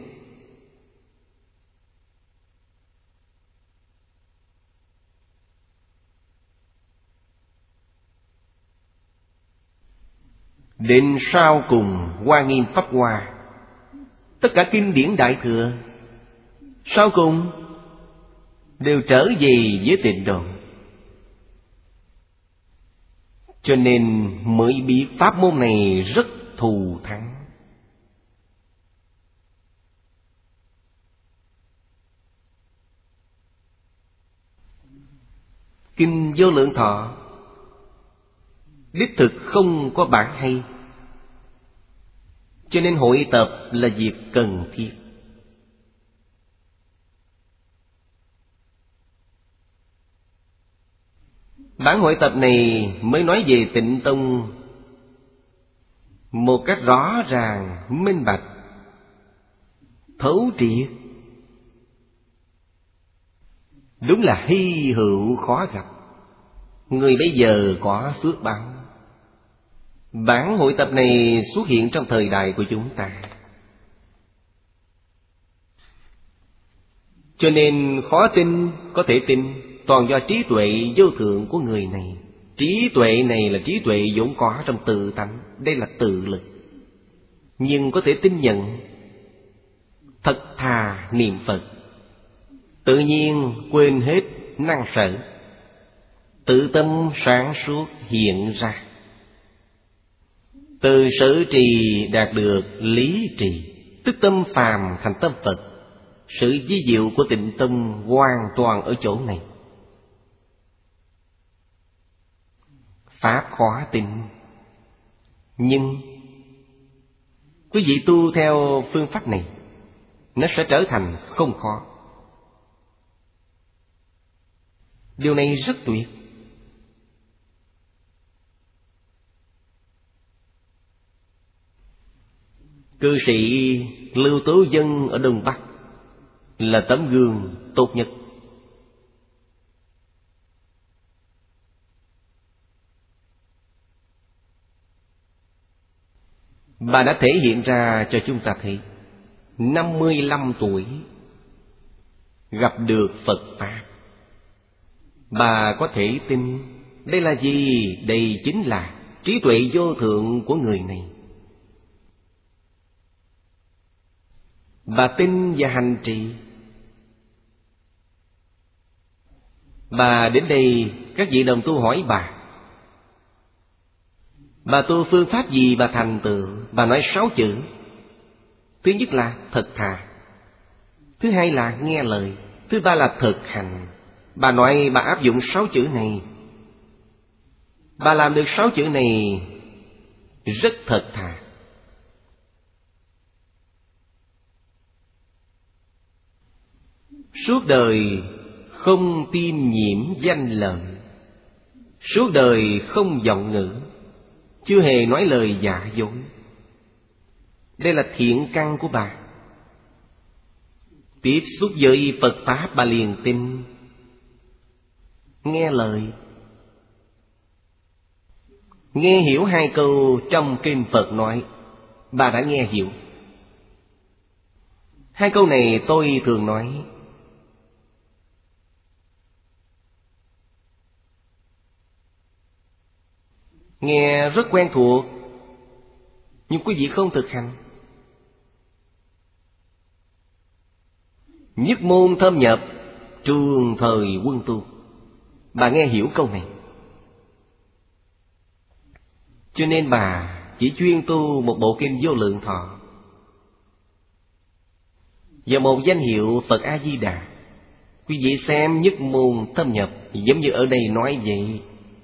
Đến sau cùng Hoa Nghiêm Pháp Hoa, tất cả kinh điển Đại Thừa sau cùng đều trở về với Tịnh độ. Cho nên mới biết pháp môn này rất thù thắng. Kinh Vô Lượng Thọ đích thực không có bản hay, cho nên hội tập là việc cần thiết. Bản hội tập này mới nói về Tịnh Tông một cách rõ ràng, minh bạch, thấu triệt. Đúng là hy hữu khó gặp. Người bây giờ có phước báo. Bản hội tập này xuất hiện trong thời đại của chúng ta, cho nên khó tin có thể tin, toàn do trí tuệ vô thượng của người này. Trí tuệ này là trí tuệ vốn có trong tự tánh, đây là tự lực. Nhưng có thể tin nhận, thật thà niệm Phật, tự nhiên quên hết năng sở, tự tâm sáng suốt hiện ra. Từ sở trì đạt được lý trì, tức tâm phàm thành tâm Phật. Sự vi diệu của Tịnh Tông hoàn toàn ở chỗ này. Pháp khó tin, nhưng quý vị tu theo phương pháp này, nó sẽ trở thành không khó. Điều này rất tuyệt. Cư sĩ Lưu Tố Dân ở Đông Bắc là tấm gương tốt nhất. Bà đã thể hiện ra cho chúng ta thấy năm mươi lăm tuổi gặp được Phật Pháp. Bà có thể tin đây là gì? Đây chính là trí tuệ vô thượng của người này. Bà tin và hành trì. Bà đến đây, các vị đồng tu hỏi bà, bà tu phương pháp gì bà thành tựu? Bà nói sáu chữ. Thứ nhất là thật thà, thứ hai là nghe lời, thứ ba là thực hành. Bà nói bà áp dụng sáu chữ này. Bà làm được sáu chữ này rất thật thà. Suốt đời không tiêm nhiễm danh lợi, suốt đời không vọng ngữ, chưa hề nói lời giả dối. Đây là thiện căn của bà. Tiếp xúc với Phật Pháp bà liền tin. Nghe lời, nghe hiểu hai câu trong kinh Phật nói, bà đã nghe hiểu. Hai câu này tôi thường nói, nghe rất quen thuộc, nhưng quý vị không thực hành. Nhất môn thâm nhập, trường thời quân tu. Bà nghe hiểu câu này, cho nên bà chỉ chuyên tu một bộ kinh Vô Lượng Thọ và một danh hiệu Phật A Di Đà. Quý vị xem nhất môn thâm nhập, giống như ở đây nói vậy.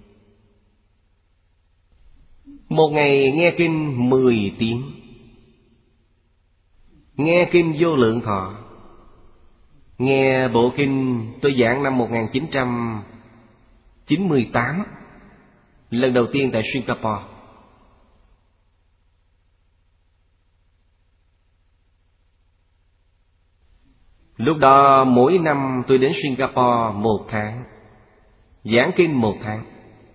Một ngày nghe kinh mười tiếng. Nghe kinh Vô Lượng Thọ. Nghe bộ kinh tôi giảng năm một nghìn chín trăm chín mươi tám, lần đầu tiên tại Singapore. Lúc đó mỗi năm tôi đến Singapore một tháng, giảng kinh một tháng.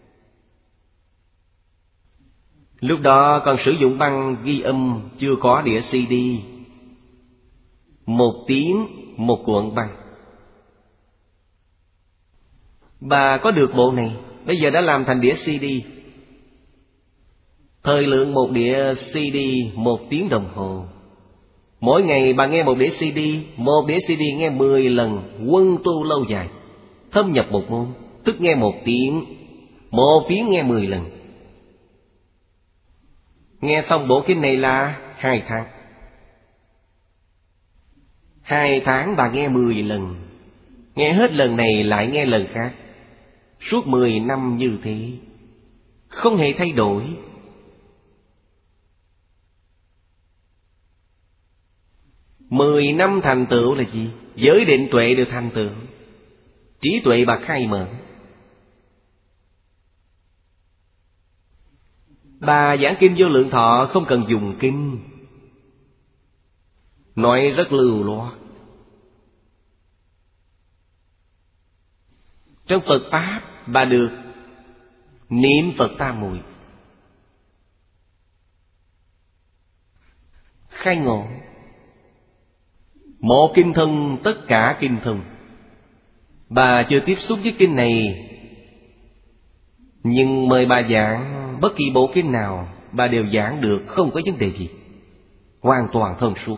Lúc đó còn sử dụng băng ghi âm, chưa có đĩa xê đê. Một tiếng một cuộn băng. Bà có được bộ này, bây giờ đã làm thành đĩa xê đê. Thời lượng một đĩa xê đê một tiếng đồng hồ. Mỗi ngày bà nghe một đĩa xê đê, một đĩa xê đê nghe mười lần, quân tu lâu dài. Thâm nhập một môn, tức nghe một tiếng, một tiếng nghe mười lần. Nghe xong bộ kinh này là hai tháng. Hai tháng bà nghe mười lần. Nghe hết lần này lại nghe lần khác. Suốt mười năm như thế, không hề thay đổi. Mười năm thành tựu là gì? Giới định tuệ được thành tựu. Trí tuệ bà khai mở. Bà giảng kinh Vô Lượng Thọ không cần dùng kinh, nói rất lưu loát. Trong Phật Pháp bà được niệm Phật tam muội, khai ngộ. Một kinh thân tất cả kinh thân. Bà chưa tiếp xúc với kinh này, nhưng mời bà giảng bất kỳ bộ kinh nào, bà đều giảng được, không có vấn đề gì, hoàn toàn thông suốt.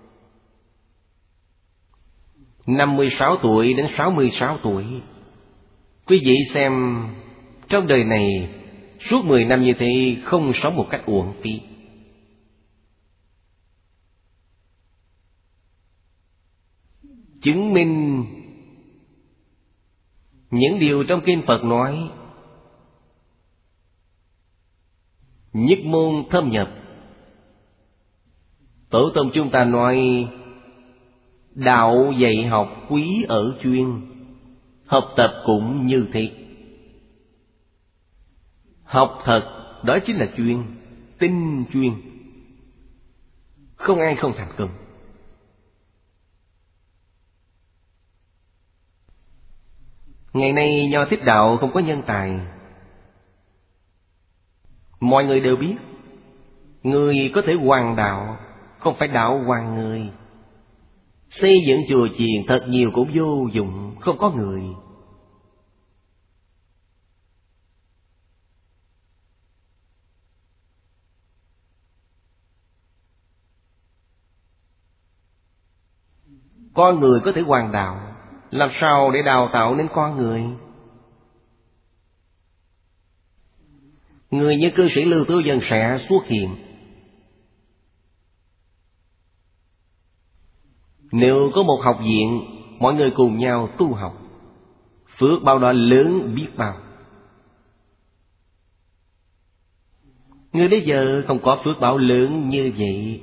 Năm mươi sáu tuổi đến sáu mươi sáu tuổi. Quý vị xem, trong đời này suốt mười năm như thế, không sống một cách uổng phí. Chứng minh những điều trong kinh Phật nói. Nhất môn thâm nhập. Tổ tông chúng ta nói, đạo dạy học quý ở chuyên, học tập cũng như thế. Học thật, đó chính là chuyên, tinh chuyên. Không ai không thành công. Ngày nay Nho Thích Đạo không có nhân tài. Mọi người đều biết, người có thể hoàn đạo, không phải đạo hoàn người. Xây dựng chùa chiền thật nhiều cũng vô dụng, không có người. Con người có thể hoàn đạo, làm sao để đào tạo nên con người? Người như cư sĩ Lưu Tứ Dân sẽ xuất hiện. Nếu có một học viện, mọi người cùng nhau tu học, phước báo đó lớn biết bao. Người bây giờ không có phước báo lớn như vậy,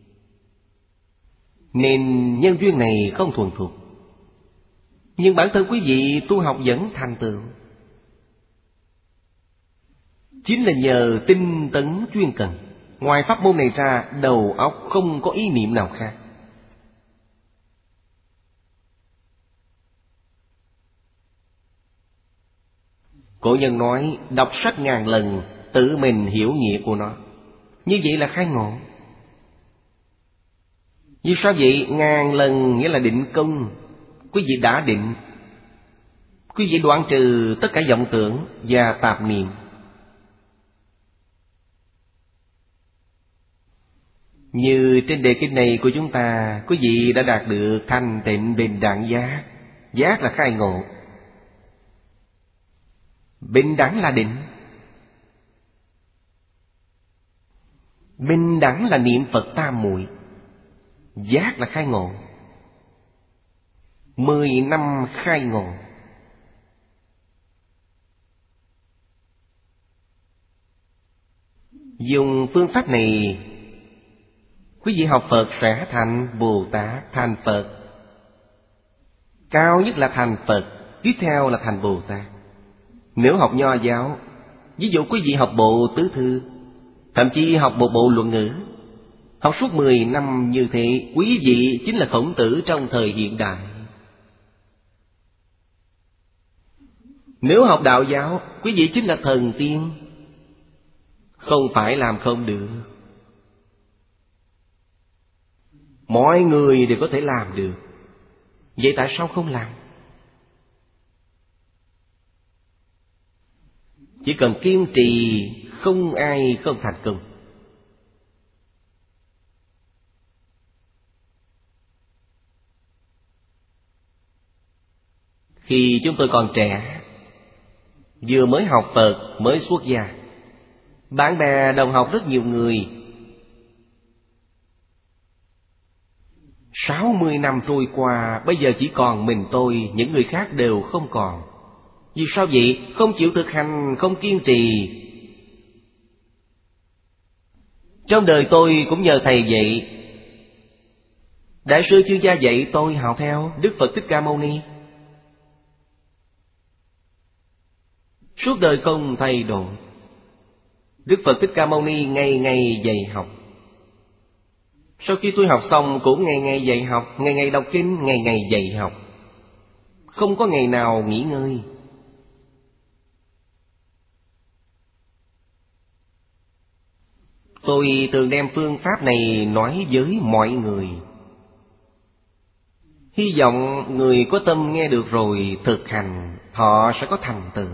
nên nhân duyên này không thuần thục. Nhưng bản thân quý vị tu học vẫn thành tựu, chính là nhờ tinh tấn chuyên cần. Ngoài pháp môn này ra, đầu óc không có ý niệm nào khác. Cổ nhân nói, đọc sách ngàn lần, tự mình hiểu nghĩa của nó. Như vậy là khai ngộ. Vì sao vậy? Ngàn lần nghĩa là định công. Quý vị đã định, quý vị đoạn trừ tất cả vọng tưởng và tạp niệm. Như trên đề kinh này của chúng ta, quý vị đã đạt được thanh tịnh bình đẳng giác. Giác là khai ngộ, bình đẳng là định. Bình đẳng là niệm Phật tam muội, giác là khai ngộ. Mười năm khai ngộ. Dùng phương pháp này, quý vị học Phật sẽ thành Bồ Tát, thành Phật. Cao nhất là thành Phật, tiếp theo là thành Bồ Tát. Nếu học Nho giáo, ví dụ quý vị học bộ tứ thư, thậm chí học một bộ luận ngữ, học suốt mười năm như thế, quý vị chính là Khổng Tử trong thời hiện đại. Nếu học đạo giáo, quý vị chính là thần tiên. Không phải làm không được, mọi người đều có thể làm được. Vậy tại sao không làm? Chỉ cần kiên trì, không ai không thành công. Khi chúng tôi còn trẻ, vừa mới học Phật, mới xuất gia, bạn bè đồng học rất nhiều người. Sáu mươi năm trôi qua, bây giờ chỉ còn mình tôi, những người khác đều không còn. Vì sao vậy? Không chịu thực hành, không kiên trì. Trong đời tôi cũng nhờ thầy vậy. Đại sư Chương Gia dạy tôi học theo Đức Phật Thích Ca Mâu Ni. Suốt đời không thay đổi. Đức Phật Thích Ca Mâu Ni ngày ngày dạy học. Sau khi tôi học xong cũng ngày ngày dạy học, ngày ngày đọc kinh, ngày ngày dạy học. Không có ngày nào nghỉ ngơi. Tôi thường đem phương pháp này nói với mọi người. Hy vọng người có tâm nghe được rồi thực hành, họ sẽ có thành tựu.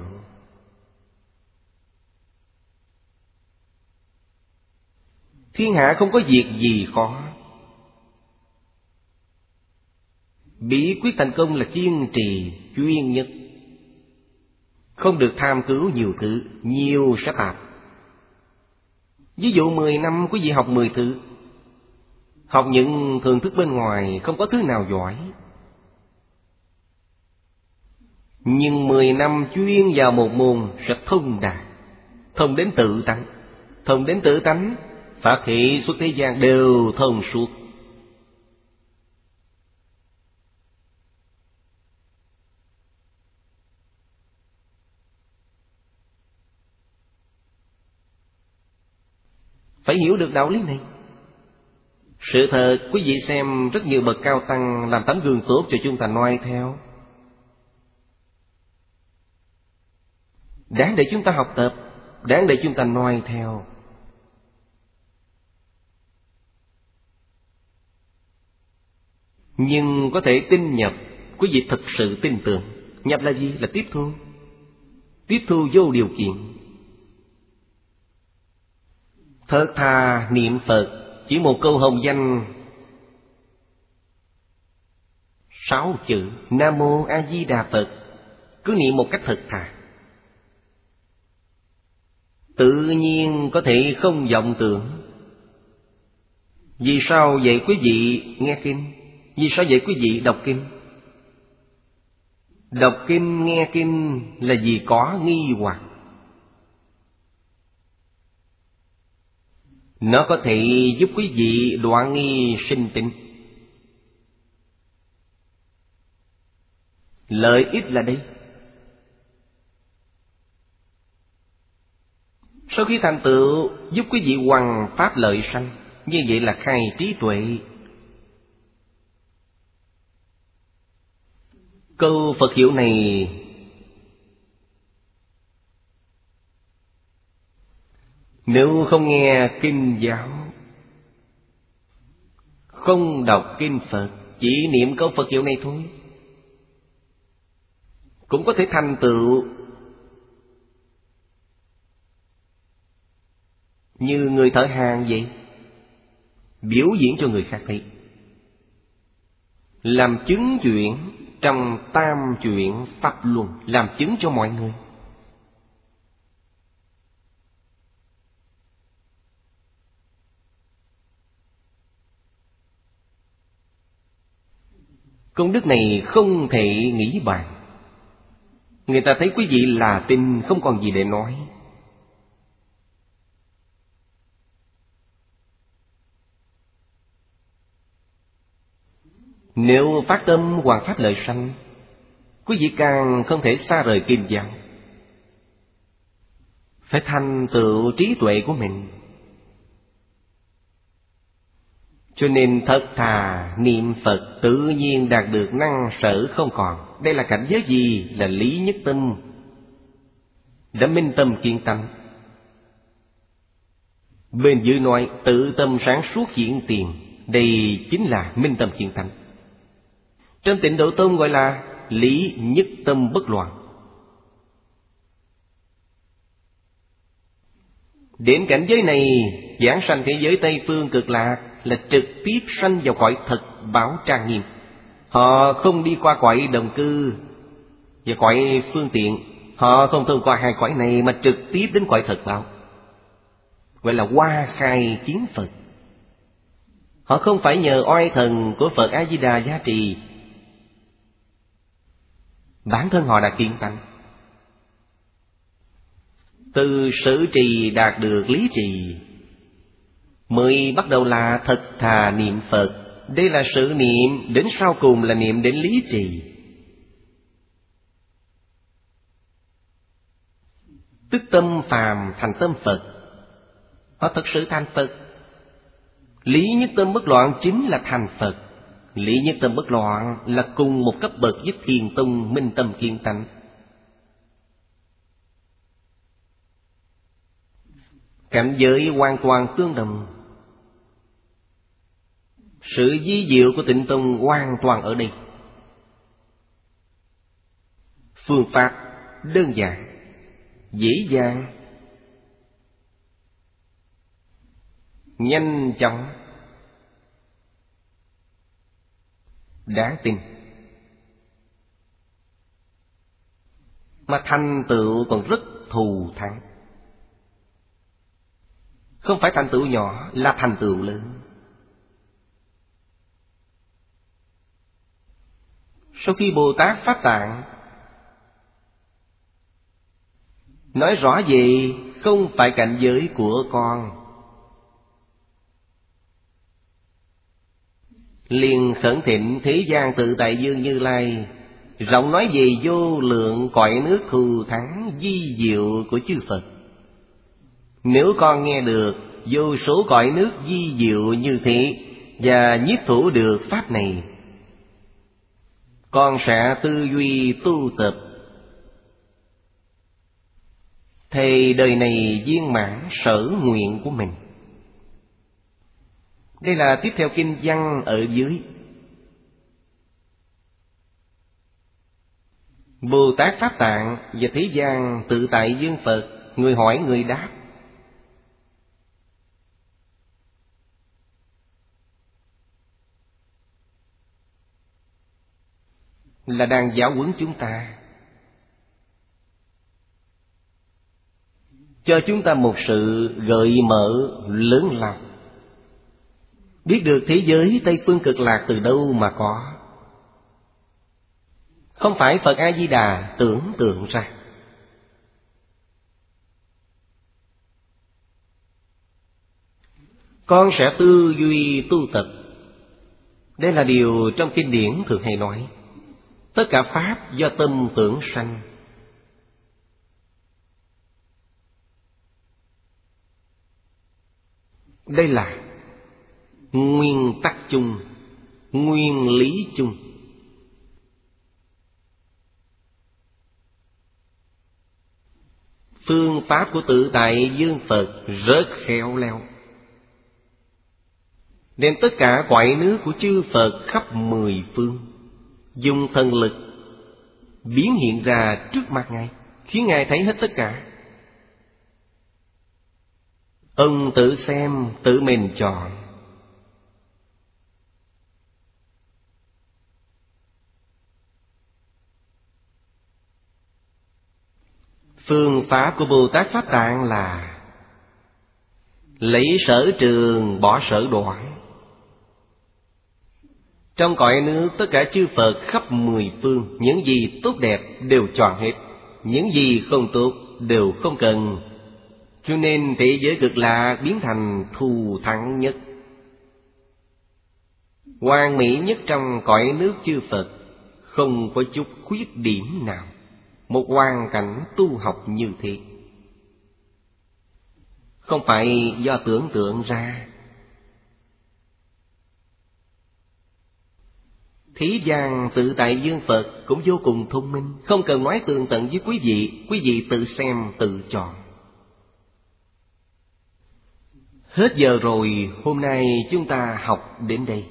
Thiên hạ không có việc gì khó. Bí quyết thành công là kiên trì, chuyên nhất. Không được tham cứu nhiều thứ, nhiều sẽ tạp. Ví dụ mười năm quý vị học mười thứ, học những thường thức bên ngoài, không có thứ nào giỏi. Nhưng mười năm chuyên vào một môn sẽ thông đạt, thông đến tự tánh. Thông đến tự tánh, pháp thị suốt thế gian đều thông suốt. Phải hiểu được đạo lý này. Sự thật quý vị xem rất nhiều bậc cao tăng làm tấm gương tốt cho chúng ta noi theo. Đáng để chúng ta học tập, đáng để chúng ta noi theo. Nhưng có thể tin nhập. Quý vị thực sự tin tưởng. Nhập là gì? Là tiếp thu. Tiếp thu vô điều kiện. Thật thà niệm Phật. Chỉ một câu hồng danh sáu chữ Nam Mô A Di Đà Phật. Cứ niệm một cách thật thà, tự nhiên có thể không vọng tưởng. Vì sao vậy quý vị nghe kinh? Vì sao vậy quý vị đọc kinh? Đọc kinh, nghe kinh là vì có nghi hoặc. Nó có thể giúp quý vị đoạn nghi sinh tịnh. Lợi ích là đây. Sau khi thành tựu, giúp quý vị hoằng pháp lợi sanh. Như vậy là khai trí tuệ. Câu Phật hiệu này nếu không nghe kinh giáo, không đọc kinh Phật, chỉ niệm câu Phật hiệu này thôi, cũng có thể thành tựu như người thợ hàn vậy, biểu diễn cho người khác thấy, làm chứng chuyện trong tam chuyện pháp luân, làm chứng cho mọi người. Công đức này không thể nghĩ bàn. Người ta thấy quý vị là tin, không còn gì để nói. Nếu phát tâm hoằng pháp lợi sanh, quý vị càng không thể xa rời kinh giáo. Phải thành tựu trí tuệ của mình. Cho nên thật thà niệm Phật, tự nhiên đạt được năng sở không còn. Đây là cảnh giới gì? Là lý nhất tâm, đã minh tâm kiên tâm. Bên dưới nói tự tâm sáng suốt diễn tiền, đây chính là minh tâm kiên tâm. Trong Tịnh Độ Tông gọi là lý nhất tâm bất loạn. Đến cảnh giới này, giảng sanh thế giới Tây Phương Cực Lạc là trực tiếp sanh vào cõi thật bảo trang nghiêm. Họ không đi qua cõi đồng cư và cõi phương tiện. Họ không thông qua hai cõi này mà trực tiếp đến cõi thật bảo, gọi là hoa khai kiến Phật. Họ không phải nhờ oai thần của Phật A-di-đà gia trì, bản thân họ đã kiên tâm. Từ sự trì đạt được lý trì, mới bắt đầu là thật thà niệm Phật. Đây là sự niệm, đến sau cùng là niệm đến lý trì. Tức tâm phàm thành tâm Phật. Họ thật sự thành Phật. Lý nhất tâm bất loạn chính là thành Phật. Lý nhất tâm bất loạn là cùng một cấp bậc với Thiền Tông minh tâm kiên tánh. Cảnh giới hoàn toàn tương đồng. Sự vi diệu của Tịnh Tông hoàn toàn ở đây. Phương pháp đơn giản, dễ dàng, nhanh chóng, đáng tin. Mà thành tựu còn rất thù thắng. Không phải thành tựu nhỏ, là thành tựu lớn. Sau khi Bồ Tát Pháp Tạng nói rõ về không phải cảnh giới của con, liền khẩn thịnh thế gian tự tại dương Như Lai, rộng nói về vô lượng cõi nước thù thắng vi diệu của chư Phật. Nếu con nghe được vô số cõi nước vi diệu như thế và nhiếp thủ được pháp này, con sẽ tư duy tu tập, thì đời này viên mãn sở nguyện của mình. Đây là tiếp theo kinh văn ở dưới. Bồ Tát Pháp Tạng và thế gian tự tại dương Phật, người hỏi người đáp. Là đang giáo huấn chúng ta, cho chúng ta một sự gợi mở lớn lao. Biết được thế giới Tây Phương Cực Lạc từ đâu mà có, không phải Phật A-di-đà tưởng tượng ra. Con sẽ tư duy tu tập. Đây là điều trong kinh điển thường hay nói. Tất cả pháp do tâm tưởng sanh. Đây là nguyên tắc chung, nguyên lý chung. Phương pháp của tự tại dương Phật rất khéo léo, nên tất cả cõi nước của chư Phật khắp mười phương dùng thần lực biến hiện ra trước mặt Ngài, khiến Ngài thấy hết tất cả. Ông tự xem, tự mình chọn. Phương pháp của Bồ Tát Pháp Tạng là lấy sở trường bỏ sở đoản. Trong cõi nước tất cả chư Phật khắp mười phương, những gì tốt đẹp đều chọn hết, những gì không tốt đều không cần. Cho nên thế giới Cực Lạc biến thành thù thắng nhất, hoàn mỹ nhất trong cõi nước chư Phật, không có chút khuyết điểm nào. Một hoàn cảnh tu học như thế, không phải do tưởng tượng ra. Thế gian tự tại dương Phật cũng vô cùng thông minh, không cần nói tường tận với quý vị, quý vị tự xem tự chọn. Hết giờ rồi, hôm nay chúng ta học đến đây.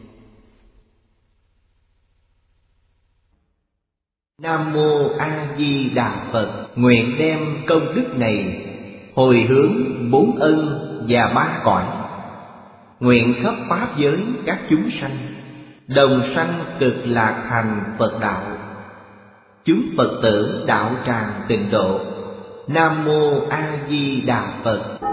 Nam Mô A Di Đà Phật. Nguyện đem công đức này hồi hướng bốn ân và ba cõi, nguyện khắp pháp giới các chúng sanh đồng sanh cực lạc thành Phật đạo. Chúng Phật tử đạo tràng tịnh độ. Nam Mô A Di Đà Phật.